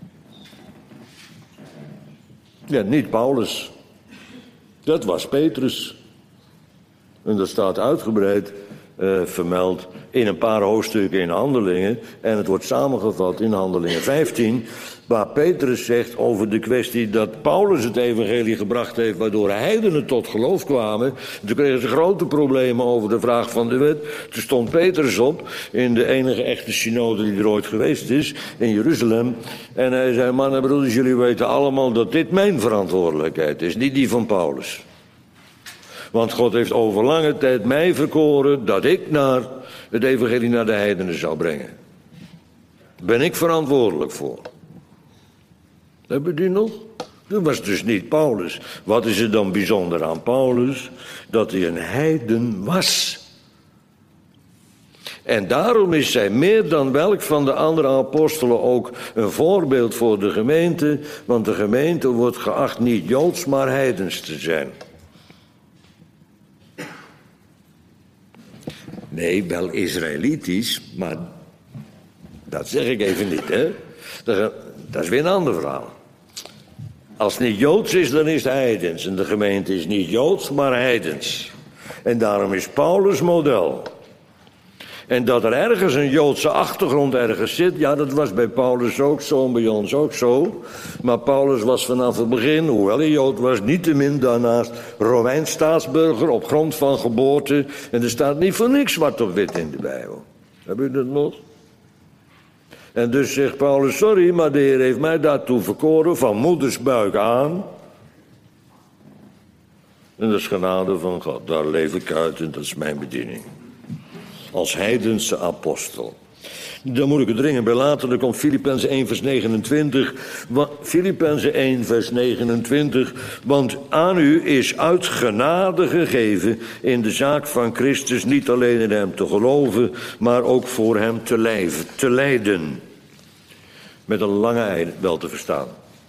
Ja, niet Paulus. Dat was Petrus. En dat staat uitgebreid uh, vermeld in een paar hoofdstukken in Handelingen. En het wordt samengevat in Handelingen vijftien. Waar Petrus zegt over de kwestie dat Paulus het evangelie gebracht heeft, waardoor heidenen tot geloof kwamen. Toen kregen ze grote problemen over de vraag van de wet. Toen stond Petrus op in de enige echte synode die er ooit geweest is, in Jeruzalem. En hij zei, mannen en broeders, jullie weten allemaal dat dit mijn verantwoordelijkheid is, niet die van Paulus. Want God heeft over lange tijd mij verkoren dat ik naar het evangelie naar de heidenen zou brengen. Daar ben ik verantwoordelijk voor. Hebben we die nog? Dat was dus niet Paulus. Wat is er dan bijzonder aan Paulus? Dat hij een heiden was. En daarom is hij meer dan welk van de andere apostelen ook een voorbeeld voor de gemeente. Want de gemeente wordt geacht niet Joods, maar heidens te zijn. Nee, wel Israëlitisch, maar dat zeg ik even niet, hè. Dat is weer een ander verhaal. Als het niet Joods is, dan is het heidens. En de gemeente is niet Joods, maar heidens. En daarom is Paulus model. En dat er ergens een Joodse achtergrond ergens zit, ja, dat was bij Paulus ook zo en bij ons ook zo. Maar Paulus was vanaf het begin, hoewel hij Jood was, niettemin daarnaast Romeins staatsburger op grond van geboorte. En er staat niet voor niks zwart op wit in de Bijbel. Hebben jullie dat nog? En dus zegt Paulus, sorry, maar de Heer heeft mij daartoe verkoren, van moedersbuik aan. En dat is genade van God, daar leef ik uit en dat is mijn bediening. Als heidense apostel. Dan moet ik het dringend bij laten, dan komt Filippenzen één vers negenentwintig. Filippenzen één vers negenentwintig. Want aan u is uit genade gegeven in de zaak van Christus niet alleen in hem te geloven, maar ook voor hem te lijven, te lijden. Met een lange ei wel te verstaan.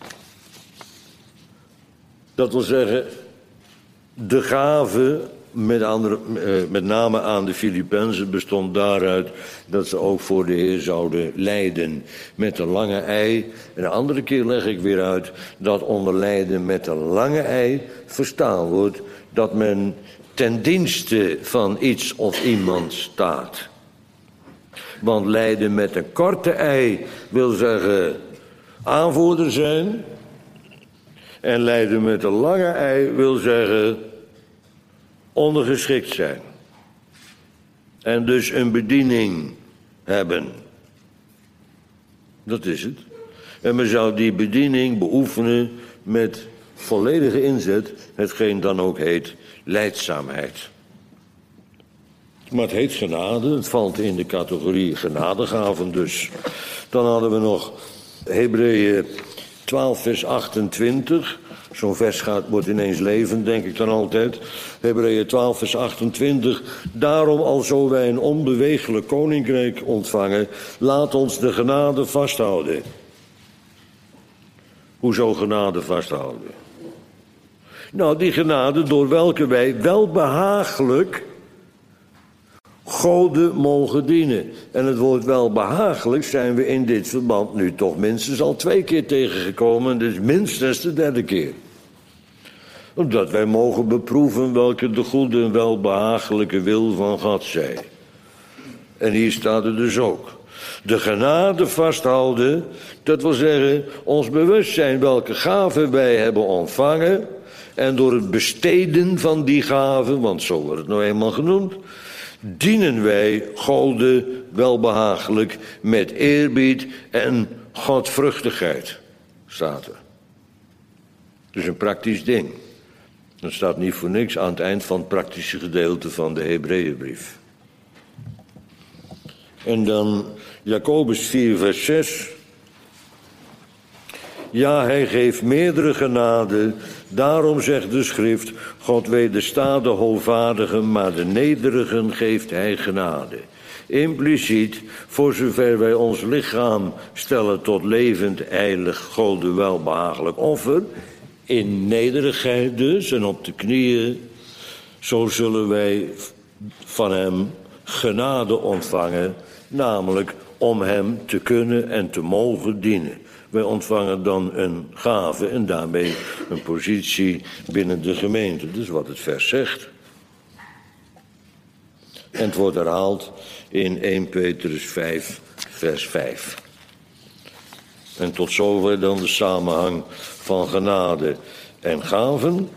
Dat wil zeggen, de gave, met, andere, met name aan de Filippenzen, bestond daaruit dat ze ook voor de Heer zouden lijden met een lange ei. En een andere keer leg ik weer uit dat onder lijden met een lange ei verstaan wordt dat men ten dienste van iets of iemand staat. Want lijden met een korte ei wil zeggen aanvoerder zijn. En lijden met een lange ei wil zeggen ondergeschikt zijn. En dus een bediening hebben. Dat is het. En men zou die bediening beoefenen met volledige inzet, hetgeen dan ook heet lijdzaamheid. Maar het heet genade, het valt in de categorie genadegaven dus. Dan hadden we nog Hebreeën twaalf vers achtentwintig. Zo'n vers gaat, wordt ineens levend, denk ik dan altijd. Hebreeën twaalf vers achtentwintig. Daarom, alzo wij een onbeweeglijk koninkrijk ontvangen, laat ons de genade vasthouden. Hoezo genade vasthouden? Nou, die genade door welke wij welbehagelijk Gode mogen dienen. En het woord welbehagelijk zijn we in dit verband nu toch minstens al twee keer tegengekomen. Dus minstens de derde keer. Omdat wij mogen beproeven welke de goede en welbehagelijke wil van God zij. En hier staat het dus ook. De genade vasthouden, dat wil zeggen ons bewustzijn welke gaven wij hebben ontvangen. En door het besteden van die gaven, want zo wordt het nou eenmaal genoemd, dienen wij Gode welbehagelijk met eerbied en godvruchtigheid, staat er. Dus een praktisch ding. Dat staat niet voor niks aan het eind van het praktische gedeelte van de Hebreeënbrief. En dan Jacobus vier vers zes. Ja, hij geeft meerdere genade. Daarom zegt de schrift, God wederstaat de hoogvaardigen, maar de nederigen geeft hij genade. Impliciet, voor zover wij ons lichaam stellen tot levend, heilig, Gode welbehagelijk offer, in nederigheid dus en op de knieën, zo zullen wij van hem genade ontvangen, namelijk om hem te kunnen en te mogen dienen. Wij ontvangen dan een gave en daarmee een positie binnen de gemeente. Dat is wat het vers zegt. En het wordt herhaald in Eerste Petrus vijf, vers vijf. En tot zover dan de samenhang van genade en gaven.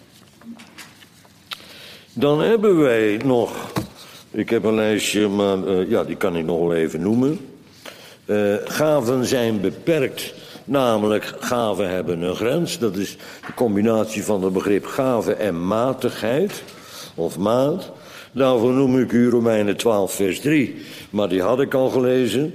Dan hebben wij nog, ik heb een lijstje, maar uh, ja, die kan ik nog wel even noemen. Uh, gaven zijn beperkt, namelijk gaven hebben een grens. Dat is de combinatie van het begrip gave en matigheid, of maat. Daarvoor noem ik u Romeinen twaalf, vers drie, maar die had ik al gelezen.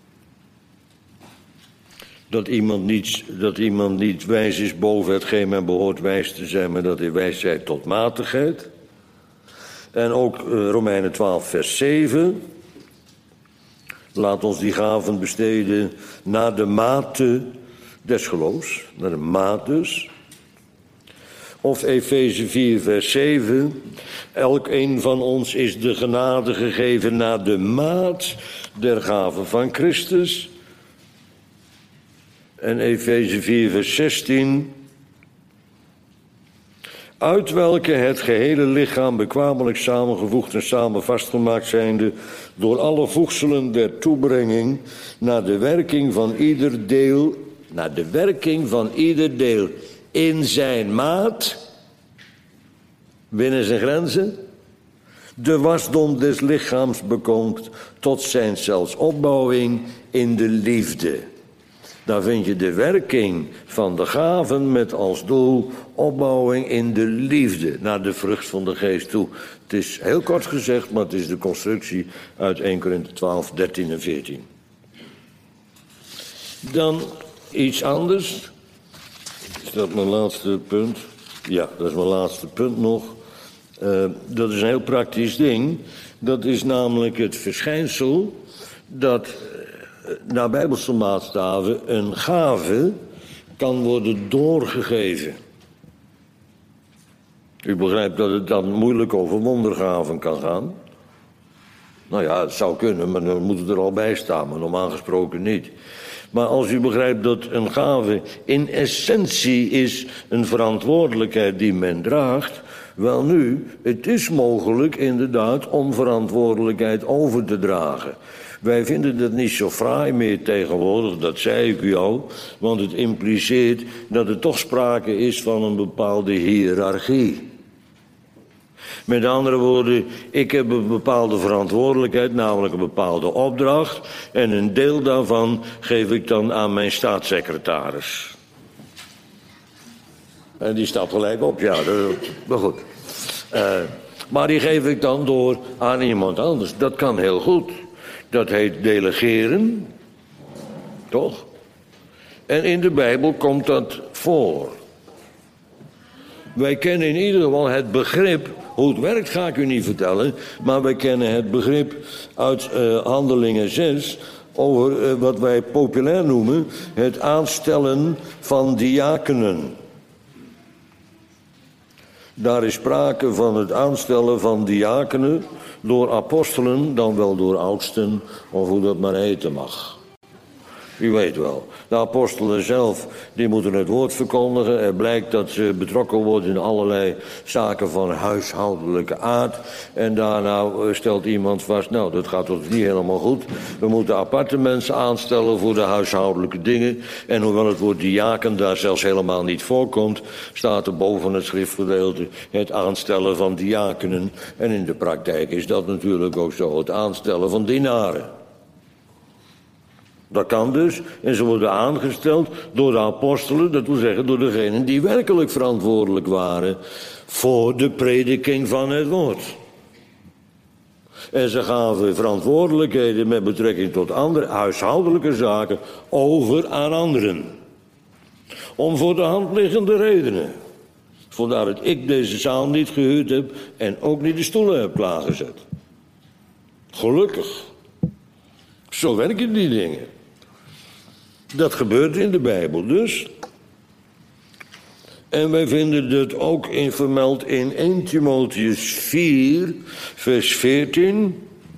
Dat iemand niet, dat iemand niet wijs is boven hetgeen men behoort wijs te zijn, maar dat hij wijs zijt tot matigheid. En ook uh, Romeinen twaalf, vers zeven. Laat ons die gaven besteden naar de mate des geloofs, naar de maat dus. Of Efeze vier, vers zeven. Elk een van ons is de genade gegeven naar de maat der gaven van Christus. En Efeze vier, vers zestien. Uit welke het gehele lichaam bekwamelijk samengevoegd en samen vastgemaakt zijnde door alle voegselen der toebrenging naar de werking van ieder deel, naar de werking van ieder deel in zijn maat, binnen zijn grenzen, de wasdom des lichaams bekomt tot zijn zelfs opbouwing in de liefde. Daar vind je de werking van de gaven met als doel opbouwing in de liefde naar de vrucht van de geest toe. Het is heel kort gezegd, maar het is de constructie uit Eerste Korinthe twaalf, dertien en veertien. Dan iets anders. Is dat mijn laatste punt? Ja, dat is mijn laatste punt nog. Uh, dat is een heel praktisch ding. Dat is namelijk het verschijnsel dat naar Bijbelse maatstaven een gave kan worden doorgegeven. U begrijpt dat het dan moeilijk over wondergaven kan gaan. Nou ja, het zou kunnen, maar dan moet het er al bij staan, maar normaal gesproken niet. Maar als u begrijpt dat een gave in essentie is een verantwoordelijkheid die men draagt, wel nu, het is mogelijk inderdaad om verantwoordelijkheid over te dragen. Wij vinden dat niet zo fraai meer tegenwoordig, dat zei ik u al, want het impliceert dat er toch sprake is van een bepaalde hiërarchie. Met andere woorden, ik heb een bepaalde verantwoordelijkheid, namelijk een bepaalde opdracht, en een deel daarvan geef ik dan aan mijn staatssecretaris. En die staat gelijk op, ja, dat, maar goed. Uh, maar die geef ik dan door aan iemand anders. Dat kan heel goed. Dat heet delegeren, toch? En in de Bijbel komt dat voor. Wij kennen in ieder geval het begrip, hoe het werkt ga ik u niet vertellen, maar wij kennen het begrip uit uh, Handelingen zes, over uh, wat wij populair noemen het aanstellen van diakenen. Daar is sprake van het aanstellen van diakenen door apostelen, dan wel door oudsten, of hoe dat maar heten mag. U weet wel, de apostelen zelf, die moeten het woord verkondigen. Er blijkt dat ze betrokken worden in allerlei zaken van huishoudelijke aard. En daarna stelt iemand vast, nou, dat gaat ons niet helemaal goed. We moeten aparte mensen aanstellen voor de huishoudelijke dingen. En hoewel het woord diaken daar zelfs helemaal niet voorkomt, staat er boven het schriftgedeelte het aanstellen van diakenen. En in de praktijk is dat natuurlijk ook zo, het aanstellen van dienaren. Dat kan dus, en ze worden aangesteld door de apostelen, dat wil zeggen door degenen die werkelijk verantwoordelijk waren voor de prediking van het woord. En ze gaven verantwoordelijkheden met betrekking tot andere huishoudelijke zaken over aan anderen. Om voor de hand liggende redenen. Vandaar dat ik deze zaal niet gehuurd heb en ook niet de stoelen heb klaargezet. Gelukkig. Zo werken die dingen. Dat gebeurt in de Bijbel dus. En wij vinden dat ook in vermeld in Eerste Timotheüs vier, vers veertien.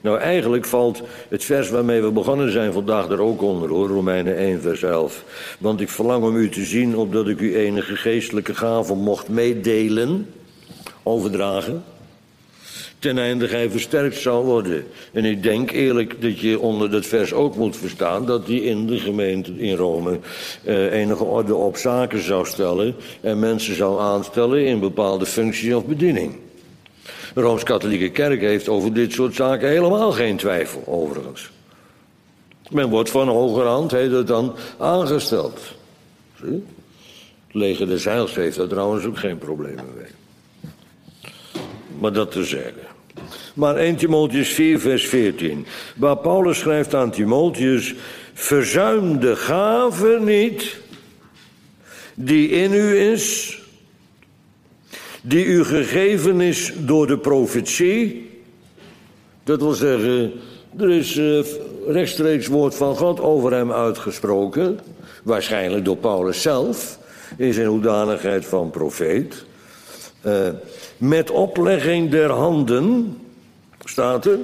Nou, eigenlijk valt het vers waarmee we begonnen zijn vandaag er ook onder, hoor, Romeinen één, vers elf. Want ik verlang om u te zien, opdat ik u enige geestelijke gave mocht meedelen, overdragen, ten einde gij versterkt zou worden. En ik denk eerlijk dat je onder dat vers ook moet verstaan dat hij in de gemeente in Rome eh, enige orde op zaken zou stellen en mensen zou aanstellen in bepaalde functie of bediening. De Rooms-Katholieke Kerk heeft over dit soort zaken helemaal geen twijfel, overigens. Men wordt van hogerhand, heet het dan, aangesteld. Zie? Het leger des Heils heeft daar trouwens ook geen problemen mee. Maar dat terzijde. Maar eerste Timotheüs vier, vers veertien. Waar Paulus schrijft aan Timotheus: verzuim de gave niet die in u is, die u gegeven is door de profetie. Dat wil zeggen, er is uh, rechtstreeks woord van God over hem uitgesproken. Waarschijnlijk door Paulus zelf, in zijn hoedanigheid van profeet. Uh, met oplegging der handen, staat er.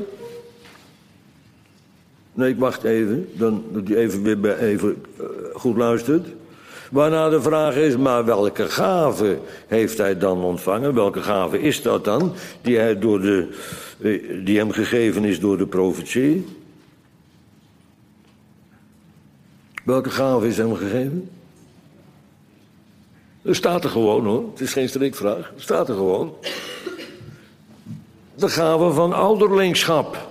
Nee, ik wacht even, dan dat u even, weer even uh, goed luistert. Waarna de vraag is, maar welke gave heeft hij dan ontvangen? Welke gave is dat dan, die, hij door de, uh, die hem gegeven is door de profetie? Welke gave is hem gegeven? Dat staat er gewoon, hoor. Het is geen strikvraag. Het staat er gewoon. De gave van ouderlingschap.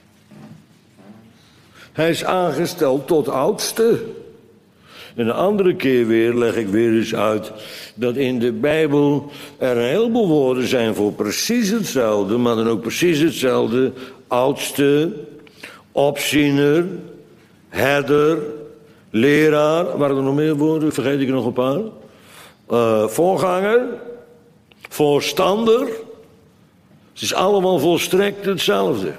Hij is aangesteld tot oudste. En een andere keer weer leg ik weer eens uit dat in de Bijbel er een heleboel woorden zijn voor precies hetzelfde, maar dan ook precies hetzelfde. Oudste, opziener, herder, leraar. Waren er nog meer woorden? Vergeet ik er nog een paar? Uh, voorganger, voorstander. Het is allemaal volstrekt hetzelfde.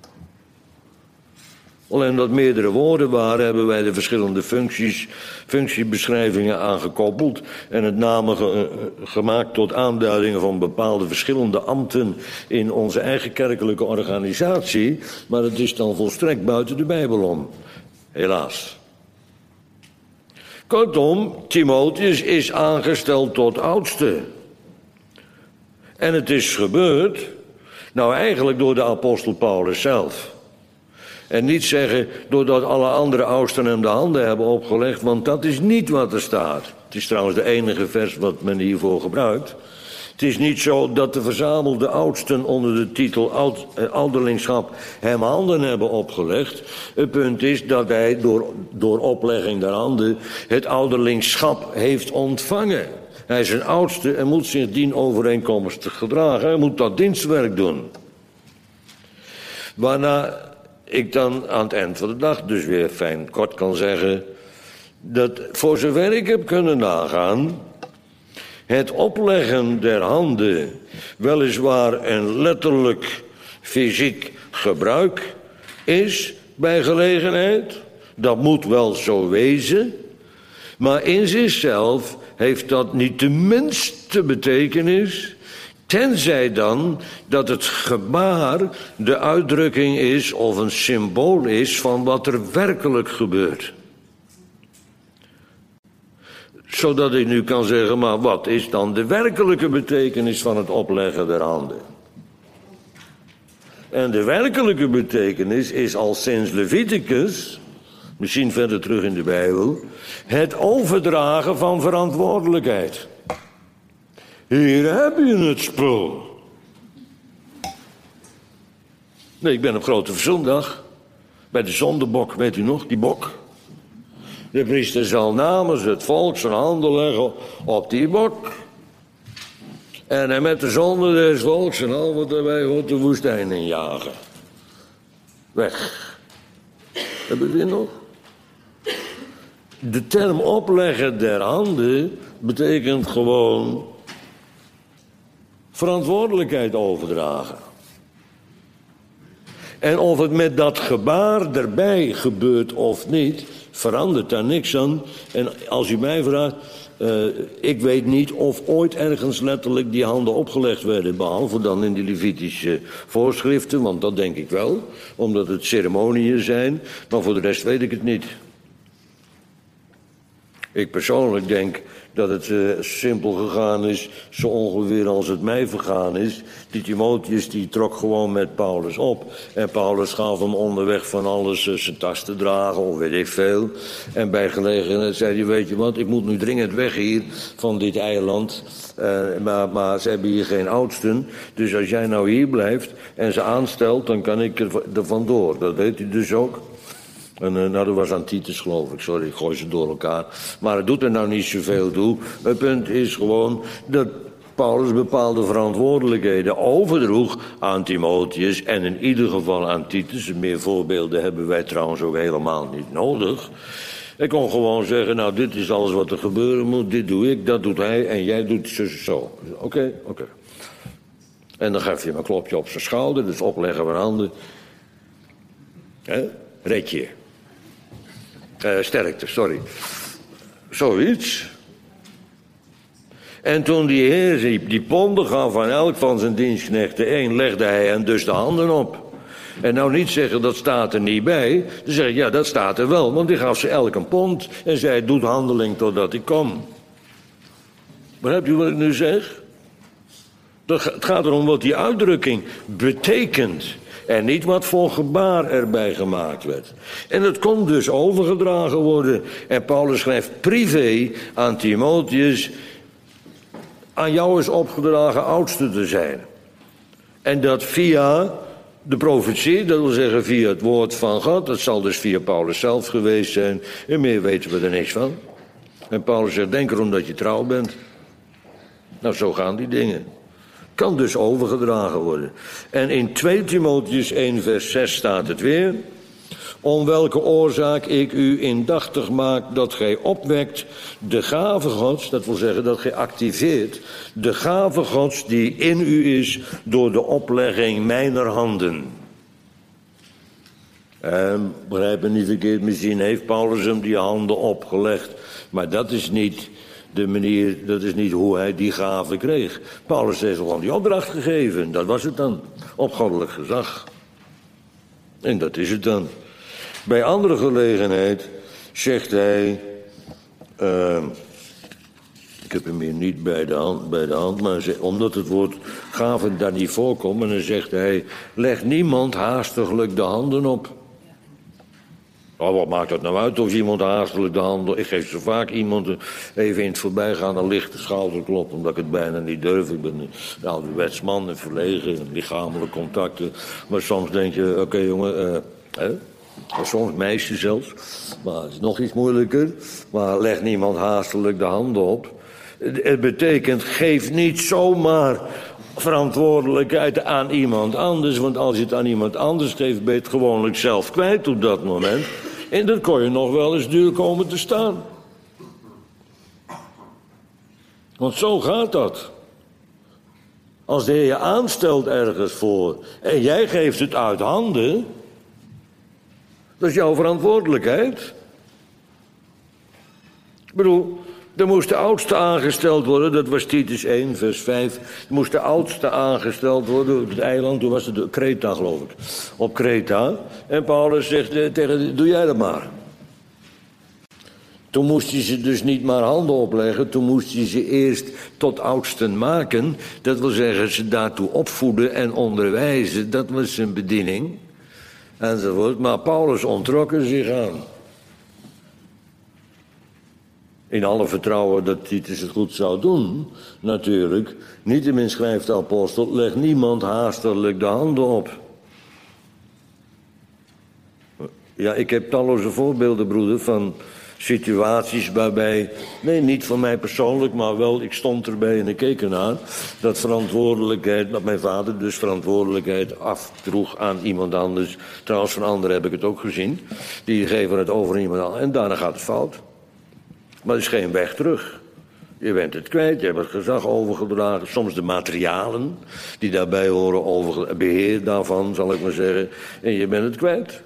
Alleen dat meerdere woorden waren, hebben wij de verschillende functies, functiebeschrijvingen aangekoppeld en het namen ge, gemaakt tot aanduidingen van bepaalde verschillende ambten in onze eigen kerkelijke organisatie. Maar het is dan volstrekt buiten de Bijbel om. Helaas. Kortom, Timotheus is aangesteld tot oudste. En het is gebeurd, nou eigenlijk door de apostel Paulus zelf. En niet zeggen doordat alle andere oudsten hem de handen hebben opgelegd, want dat is niet wat er staat. Het is trouwens de enige vers wat men hiervoor gebruikt. Het is niet zo dat de verzamelde oudsten onder de titel oud, eh, ouderlingschap hem handen hebben opgelegd. Het punt is dat hij door, door oplegging der handen het ouderlingschap heeft ontvangen. Hij is een oudste en moet zich dien overeenkomstig gedragen. Hij moet dat dienstwerk doen. Waarna ik dan aan het eind van de dag dus weer fijn kort kan zeggen dat voor zover ik heb kunnen nagaan het opleggen der handen weliswaar een letterlijk fysiek gebruik is bij gelegenheid. Dat moet wel zo wezen. Maar in zichzelf heeft dat niet de minste betekenis, tenzij dan dat het gebaar de uitdrukking is of een symbool is van wat er werkelijk gebeurt. Zodat ik nu kan zeggen, maar wat is dan de werkelijke betekenis van het opleggen der handen? En de werkelijke betekenis is al sinds Leviticus, misschien verder terug in de Bijbel, het overdragen van verantwoordelijkheid. Hier heb je het spul. Nee, ik ben op Grote Verzondag bij de zondebok, weet u nog, die bok. De priester zal namens het volk zijn handen leggen op die bok. En hij met de zonde des volks en al wat erbij hoort de woestijn injagen. Weg. Hebben we dit nog? De term opleggen der handen betekent gewoon verantwoordelijkheid overdragen. En of het met dat gebaar erbij gebeurt of niet, verandert daar niks aan. En als u mij vraagt, uh, ik weet niet of ooit ergens letterlijk die handen opgelegd werden, behalve dan in de Levitische voorschriften, want dat denk ik wel, omdat het ceremonieën zijn, maar voor de rest weet ik het niet. Ik persoonlijk denk dat het uh, simpel gegaan is, zo ongeveer als het mij vergaan is. Die Timotheus die trok gewoon met Paulus op. En Paulus gaf hem onderweg van alles uh, zijn tas te dragen, of weet ik veel. En bij gelegenheid zei hij, weet je wat, ik moet nu dringend weg hier van dit eiland. Uh, maar, maar ze hebben hier geen oudsten. Dus als jij nou hier blijft en ze aanstelt, dan kan ik er, er vandoor. Dat weet u dus ook. En, uh, nou, dat was aan Titus, geloof ik. Sorry, ik gooi ze door elkaar. Maar het doet er nou niet zoveel toe. Het punt is gewoon dat Paulus bepaalde verantwoordelijkheden overdroeg aan Timotheus en in ieder geval aan Titus. Meer voorbeelden hebben wij trouwens ook helemaal niet nodig. Hij kon gewoon zeggen, nou, dit is alles wat er gebeuren moet. Dit doe ik, dat doet hij en jij doet zo. zo. Oké, okay, oké. Okay. En dan gaf je hem een klopje op zijn schouder, dus opleggen van handen. Hè? Red je. Uh, sterkte, sorry. Zoiets. En toen die heer die, die ponden gaf aan elk van zijn dienstknechten één, legde hij hen dus de handen op. En nou niet zeggen, dat staat er niet bij. Dan zeg ik, ja, dat staat er wel. Want die gaf ze elk een pond. En zei, doet handeling totdat ik kom. Begrijpt u wat ik nu zeg? Het gaat erom wat die uitdrukking betekent. En niet wat voor gebaar erbij gemaakt werd. En het kon dus overgedragen worden. En Paulus schrijft privé aan Timotheus, aan jou is opgedragen oudste te zijn. En dat via de profetie, dat wil zeggen via het woord van God. Dat zal dus via Paulus zelf geweest zijn. En meer weten we er niks van. En Paulus zegt, denk erom dat je trouw bent. Nou, zo gaan die dingen. Kan dus overgedragen worden. En in twee Timotheus één vers zes staat het weer. Om welke oorzaak ik u indachtig maak dat gij opwekt de gave Gods, dat wil zeggen dat gij activeert de gave Gods die in u is door de oplegging mijner handen. En begrijp me niet verkeerd, misschien heeft Paulus hem die handen opgelegd, maar dat is niet de manier, dat is niet hoe hij die gave kreeg. Paulus heeft gewoon die opdracht gegeven, dat was het dan, op goddelijk gezag. En dat is het dan. Bij andere gelegenheid zegt hij, uh, ik heb hem hier niet bij de hand, bij de hand maar ze, omdat het woord gaven daar niet voorkomt, en dan zegt hij, leg niemand haastiglijk de handen op. Oh, wat maakt dat nou uit of iemand haastelijk de handen... Ik geef zo vaak iemand even in het voorbijgaan een lichte schouderklop, omdat ik het bijna niet durf. Ik ben een ouderwets man en verlegen, lichamelijke contacten. Maar soms denk je, oké okay, jongen, uh, hè? Soms meisje zelfs, maar het is nog iets moeilijker. Maar leg niemand haastelijk de handen op. Het betekent, geef niet zomaar verantwoordelijkheid aan iemand anders. Want als je het aan iemand anders geeft, ben je het gewoonlijk zelf kwijt op dat moment. En dan kon je nog wel eens duur komen te staan. Want zo gaat dat. Als de Heer je aanstelt ergens voor en jij geeft het uit handen, dat is jouw verantwoordelijkheid. Ik bedoel, er moest de oudste aangesteld worden, dat was Titus één, vers vijf. Er moest de oudste aangesteld worden op het eiland, toen was het de Kreta, geloof ik. Op Kreta. En Paulus zegt eh, tegen, doe jij dat maar. Toen moest hij ze dus niet maar handen opleggen, toen moest hij ze eerst tot oudsten maken. Dat wil zeggen, ze daartoe opvoeden en onderwijzen, dat was zijn bediening. Enzovoort. Maar Paulus ontrok er zich aan. In alle vertrouwen dat Titus het goed zou doen, natuurlijk. Niettemin schrijft de apostel, leg niemand haastelijk de handen op. Ja, ik heb talloze voorbeelden, broeder, van situaties waarbij, nee, niet van mij persoonlijk, maar wel, ik stond erbij en ik keek ernaar, dat verantwoordelijkheid, dat mijn vader dus verantwoordelijkheid afdroeg aan iemand anders. Trouwens, van anderen heb ik het ook gezien. Die geven het over aan iemand anders en daarna gaat het fout. Maar er is geen weg terug. Je bent het kwijt, je hebt het gezag overgedragen. Soms de materialen die daarbij horen, over beheer daarvan, zal ik maar zeggen. En je bent het kwijt.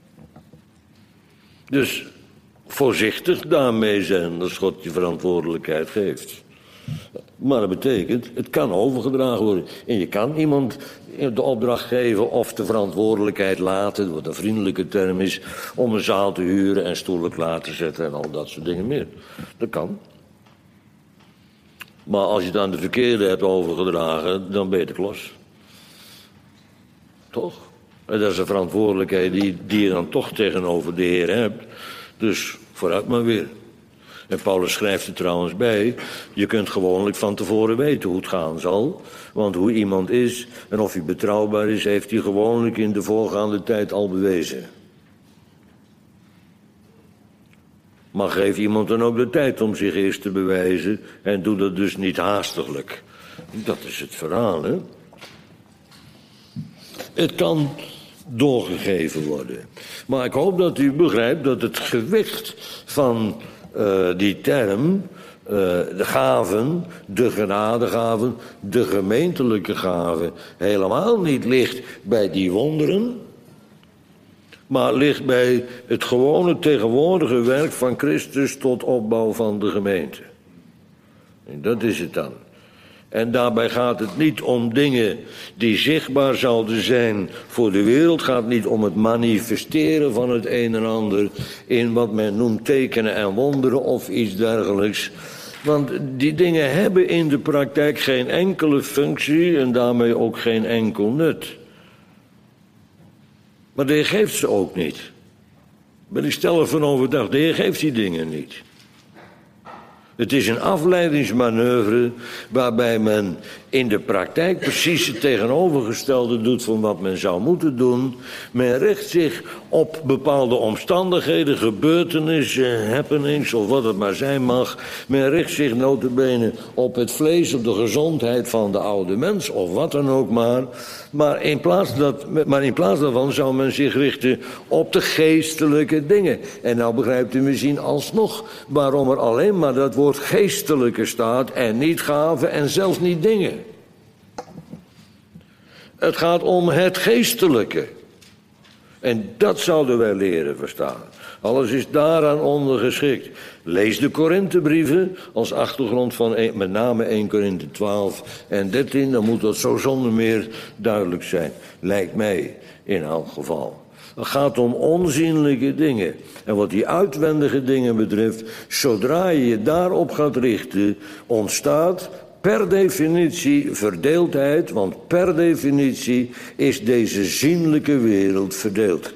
Dus voorzichtig daarmee zijn als God je verantwoordelijkheid geeft. Maar dat betekent, het kan overgedragen worden. En je kan iemand de opdracht geven of de verantwoordelijkheid laten, wat een vriendelijke term is, om een zaal te huren en stoelen klaar te zetten en al dat soort dingen meer. Dat kan. Maar als je het aan de verkeerde hebt overgedragen, dan ben je het los. Toch? En dat is een verantwoordelijkheid die, die je dan toch tegenover de Heer hebt. Dus vooruit maar weer. En Paulus schrijft er trouwens bij, je kunt gewoonlijk van tevoren weten hoe het gaan zal. Want hoe iemand is en of hij betrouwbaar is, heeft hij gewoonlijk in de voorgaande tijd al bewezen. Maar geef iemand dan ook de tijd om zich eerst te bewijzen en doe dat dus niet haastiglijk. Dat is het verhaal, hè. Het kan doorgegeven worden. Maar ik hoop dat u begrijpt dat het gewicht van uh, die term, uh, de gaven, de genadegaven, de gemeentelijke gaven, helemaal niet ligt bij die wonderen, maar ligt bij het gewone tegenwoordige werk van Christus tot opbouw van de gemeente. En dat is het dan. En daarbij gaat het niet om dingen die zichtbaar zouden zijn voor de wereld. Het gaat niet om het manifesteren van het een en ander in wat men noemt tekenen en wonderen of iets dergelijks. Want die dingen hebben in de praktijk geen enkele functie en daarmee ook geen enkel nut. Maar de Heer geeft ze ook niet. Ben ik stel ervan overtuigd, de Heer geeft die dingen niet. Het is een afleidingsmanoeuvre waarbij men in de praktijk precies het tegenovergestelde doet van wat men zou moeten doen. Men richt zich op bepaalde omstandigheden, gebeurtenissen, happenings of wat het maar zijn mag. Men richt zich nota bene op het vlees, op de gezondheid van de oude mens of wat dan ook maar. Maar in plaats, dat, maar in plaats daarvan zou men zich richten op de geestelijke dingen. En nou begrijpt u misschien alsnog waarom er alleen maar dat woord geestelijke staat en niet gaven en zelfs niet dingen. Het gaat om het geestelijke. En dat zouden wij leren verstaan. Alles is daaraan ondergeschikt. Lees de Korinthebrieven als achtergrond van een, met name één Korinthe twaalf en dertien. Dan moet dat zo zonder meer duidelijk zijn. Lijkt mij in elk geval. Het gaat om onzienlijke dingen. En wat die uitwendige dingen betreft, zodra je je daarop gaat richten, ontstaat per definitie verdeeldheid, want per definitie is deze zienlijke wereld verdeeld.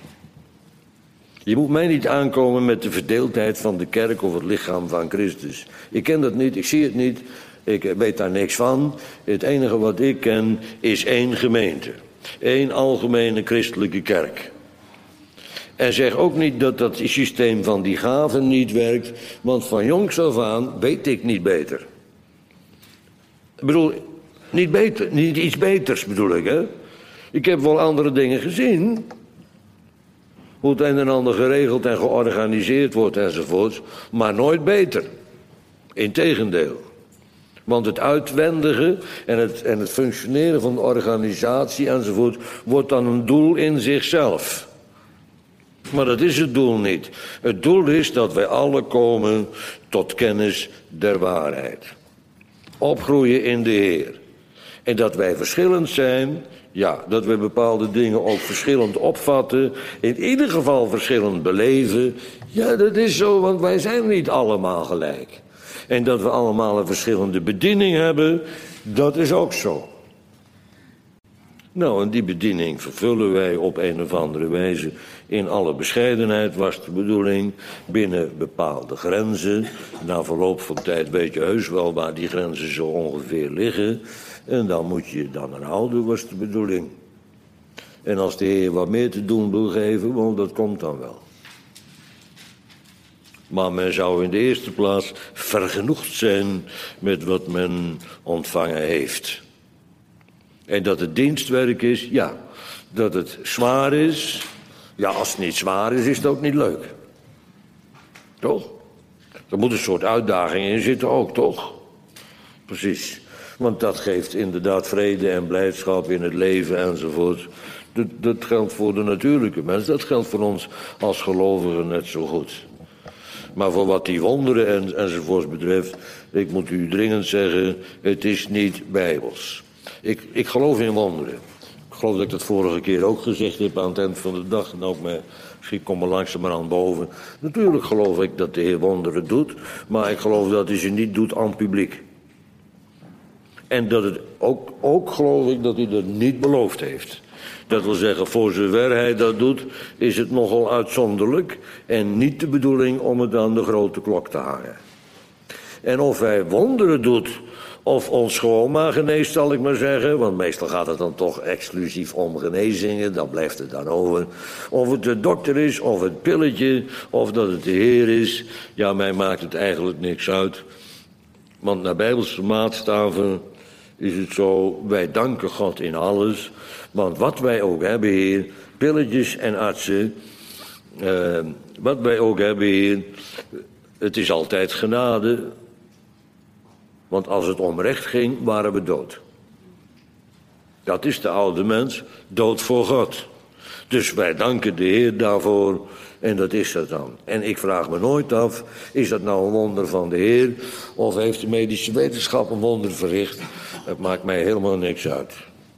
Je moet mij niet aankomen met de verdeeldheid van de kerk of het lichaam van Christus. Ik ken dat niet, ik zie het niet, ik weet daar niks van. Het enige wat ik ken is één gemeente. Eén algemene christelijke kerk. En zeg ook niet dat dat systeem van die gaven niet werkt, want van jongs af aan weet ik niet beter. Ik bedoel, niet beter, niet iets beters bedoel ik, hè. Ik heb wel andere dingen gezien, hoe het een en ander geregeld en georganiseerd wordt enzovoort, maar nooit beter. Integendeel. Want het uitwendige en het, en het functioneren van de organisatie enzovoort wordt dan een doel in zichzelf. Maar dat is het doel niet. Het doel is dat wij alle komen tot kennis der waarheid. Opgroeien in de Heer. En dat wij verschillend zijn, ja, dat we bepaalde dingen ook verschillend opvatten, in ieder geval verschillend beleven. Ja, dat is zo, want wij zijn niet allemaal gelijk. En dat we allemaal een verschillende bediening hebben, dat is ook zo. Nou, en die bediening vervullen wij op een of andere wijze in alle bescheidenheid, was de bedoeling, binnen bepaalde grenzen. Na verloop van tijd weet je heus wel waar die grenzen zo ongeveer liggen. En dan moet je je dan aan houden, was de bedoeling. En als de Heer wat meer te doen wil geven, want dat komt dan wel. Maar men zou in de eerste plaats vergenoegd zijn met wat men ontvangen heeft. En dat het dienstwerk is, ja. Dat het zwaar is, ja, als het niet zwaar is, is het ook niet leuk. Toch? Er moet een soort uitdaging in zitten ook, toch? Precies. Want dat geeft inderdaad vrede en blijdschap in het leven enzovoort. Dat, dat geldt voor de natuurlijke mens. Dat geldt voor ons als gelovigen net zo goed. Maar voor wat die wonderen en, enzovoorts betreft, ik moet u dringend zeggen, het is niet bijbels. Ik, ik geloof in wonderen. Ik geloof dat ik dat vorige keer ook gezegd heb aan het eind van de dag. En ook maar, misschien kom er langzamerhand boven. Natuurlijk geloof ik dat de Heer wonderen doet. Maar ik geloof dat hij ze niet doet aan het publiek. En dat het ook, ook geloof ik dat hij dat niet beloofd heeft. Dat wil zeggen, voor zover hij dat doet, is het nogal uitzonderlijk. En niet de bedoeling om het aan de grote klok te hangen. En of hij wonderen doet, of ons gewoon maar geneest, zal ik maar zeggen. Want meestal gaat het dan toch exclusief om genezingen. Dan blijft het dan over. Of het de dokter is, of het pilletje, of dat het de Heer is. Ja, mij maakt het eigenlijk niks uit. Want naar Bijbelse maatstaven is het zo, wij danken God in alles. Want wat wij ook hebben, Heer, pilletjes en artsen, uh, wat wij ook hebben, Heer, het is altijd genade. Want als het om recht ging, waren we dood. Dat is de oude mens, dood voor God. Dus wij danken de Heer daarvoor en dat is dat dan. En ik vraag me nooit af, is dat nou een wonder van de Heer of heeft de medische wetenschap een wonder verricht? Het maakt mij helemaal niks uit.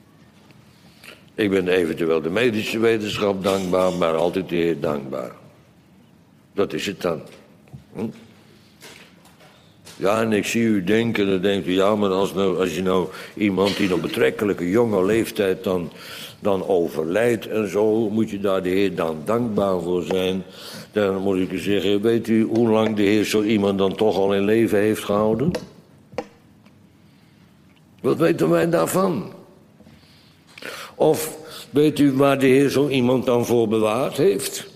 Ik ben eventueel de medische wetenschap dankbaar, maar altijd de Heer dankbaar. Dat is het dan. Hm? Ja, en ik zie u denken, dan denkt u, ja, maar als, nou, als je nou iemand die op betrekkelijke jonge leeftijd dan, dan overlijdt en zo, moet je daar de Heer dan dankbaar voor zijn. Dan moet ik u zeggen, weet u hoe lang de Heer zo iemand dan toch al in leven heeft gehouden? Wat weten wij daarvan? Of weet u waar de Heer zo iemand dan voor bewaard heeft?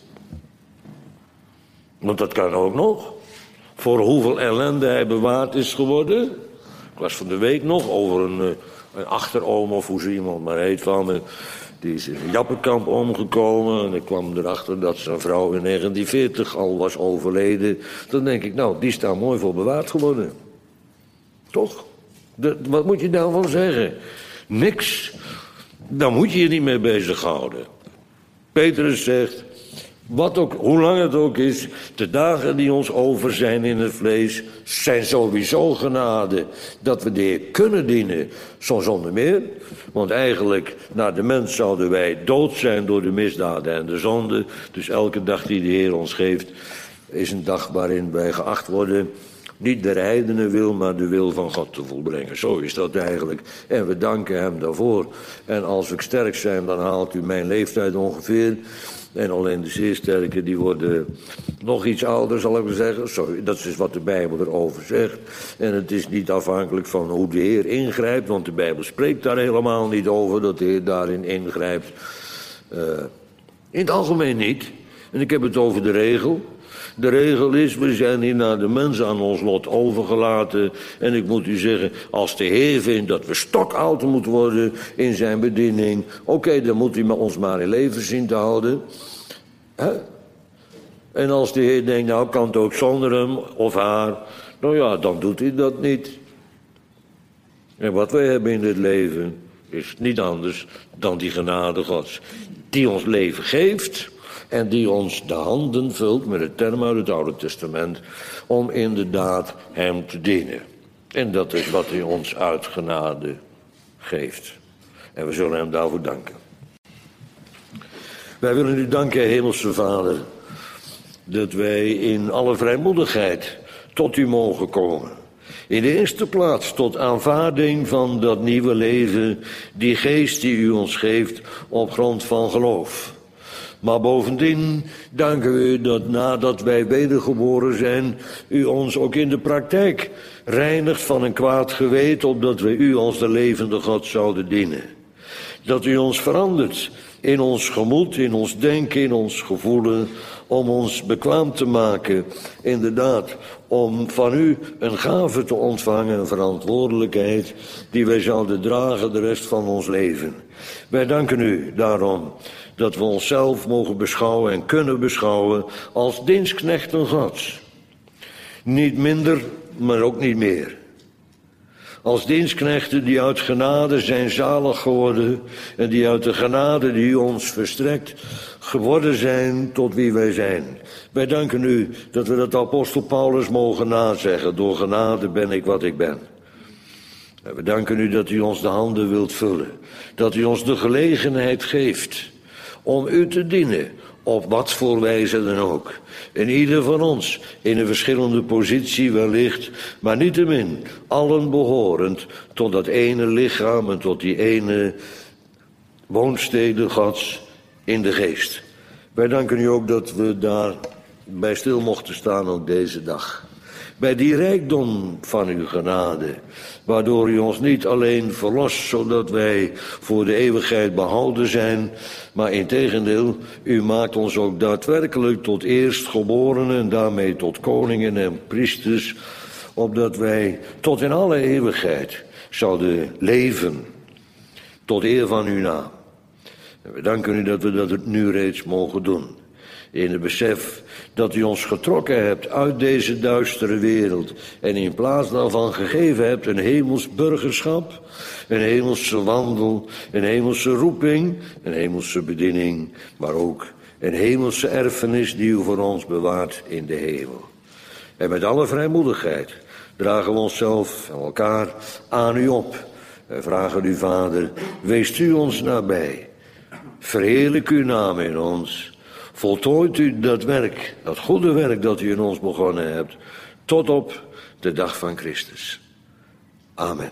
Want dat kan ook nog. Voor hoeveel ellende hij bewaard is geworden. Ik was van de week nog over een, een achteroom, of hoe ze iemand maar heet, van me. Die is in een Jappenkamp omgekomen. En ik kwam erachter dat zijn vrouw in negentien veertig al was overleden. Dan denk ik, nou, die is daar mooi voor bewaard geworden. Toch? De, wat moet je daarvan zeggen? Niks. Daar moet je je niet mee bezighouden. Petrus zegt, wat ook, hoe lang het ook is, de dagen die ons over zijn in het vlees, zijn sowieso genade. Dat we de Heer kunnen dienen, zo zonder meer. Want eigenlijk, naar de mens zouden wij dood zijn door de misdaden en de zonde. Dus elke dag die de Heer ons geeft, is een dag waarin wij geacht worden niet de heidenen wil, maar de wil van God te volbrengen. Zo is dat eigenlijk. En we danken hem daarvoor. En als we sterk zijn, dan haalt u mijn leeftijd ongeveer. En alleen de zeer sterken, die worden nog iets ouder, zal ik maar zeggen. Sorry, dat is wat de Bijbel erover zegt. En het is niet afhankelijk van hoe de Heer ingrijpt, want de Bijbel spreekt daar helemaal niet over, dat de Heer daarin ingrijpt. Uh, in het algemeen niet. En ik heb het over de regel. De regel is, we zijn hier naar de mensen aan ons lot overgelaten. En ik moet u zeggen, als de Heer vindt dat we stokoud moeten worden in zijn bediening, oké, okay, dan moet hij ons maar in leven zien te houden. Hè? En als de Heer denkt, nou kan het ook zonder hem of haar, nou ja, dan doet hij dat niet. En wat wij hebben in dit leven is niet anders dan die genade Gods, die ons leven geeft en die ons de handen vult met de term uit het Oude Testament om inderdaad hem te dienen. En dat is wat hij ons uit genade geeft. En we zullen hem daarvoor danken. Wij willen u danken, Hemelse Vader, dat wij in alle vrijmoedigheid tot u mogen komen. In de eerste plaats tot aanvaarding van dat nieuwe leven, die geest die u ons geeft op grond van geloof. Maar bovendien danken we u dat nadat wij wedergeboren zijn, u ons ook in de praktijk reinigt van een kwaad geweten, opdat wij u als de levende God zouden dienen. Dat u ons verandert in ons gemoed, in ons denken, in ons gevoelen, om ons bekwaam te maken, inderdaad, om van u een gave te ontvangen, een verantwoordelijkheid die wij zouden dragen de rest van ons leven. Wij danken u daarom dat we onszelf mogen beschouwen en kunnen beschouwen als dienstknechten Gods. Niet minder, maar ook niet meer. Als dienstknechten die uit genade zijn zalig geworden en die uit de genade die u ons verstrekt geworden zijn tot wie wij zijn. Wij danken u dat we dat apostel Paulus mogen nazeggen. Door genade ben ik wat ik ben. En we danken u dat u ons de handen wilt vullen. Dat u ons de gelegenheid geeft om u te dienen. Op wat voor wijze dan ook. En ieder van ons in een verschillende positie wellicht, maar niettemin allen behorend tot dat ene lichaam en tot die ene woonstede Gods in de geest. Wij danken u ook dat we daar bij stil mochten staan op deze dag. Bij die rijkdom van uw genade, waardoor u ons niet alleen verlost, zodat wij voor de eeuwigheid behouden zijn, maar integendeel, u maakt ons ook daadwerkelijk tot eerstgeborenen en daarmee tot koningen en priesters, opdat wij tot in alle eeuwigheid zouden leven, tot eer van uw naam. En we danken u dat we dat nu reeds mogen doen. In het besef dat u ons getrokken hebt uit deze duistere wereld en in plaats daarvan gegeven hebt een hemels burgerschap, een hemelse wandel, een hemelse roeping, een hemelse bediening, maar ook een hemelse erfenis die u voor ons bewaart in de hemel. En met alle vrijmoedigheid dragen we onszelf en elkaar aan u op. Wij vragen u, Vader, weest u ons nabij. Verheerlijk uw naam in ons. Voltooit u dat werk, dat goede werk dat u in ons begonnen hebt, tot op de dag van Christus. Amen.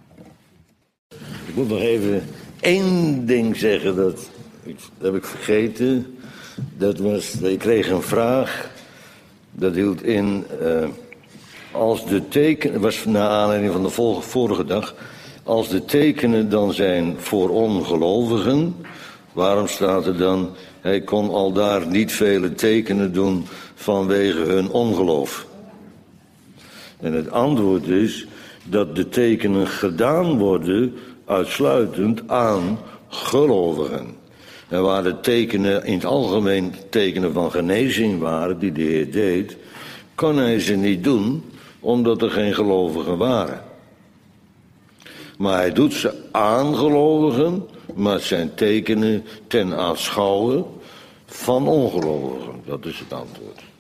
Ik moet nog even één ding zeggen, dat, dat heb ik vergeten. Dat was, ik kreeg een vraag, dat hield in, uh, als de tekenen, was naar aanleiding van de vorige dag, als de tekenen dan zijn voor ongelovigen, waarom staat er dan, hij kon al daar niet vele tekenen doen vanwege hun ongeloof? En het antwoord is dat de tekenen gedaan worden uitsluitend aan gelovigen. En waar de tekenen in het algemeen tekenen van genezing waren, die de Heer deed, kon hij ze niet doen, omdat er geen gelovigen waren. Maar hij doet ze aan gelovigen, maar het zijn tekenen ten aanschouwen van ongelovigen. Dat is het antwoord.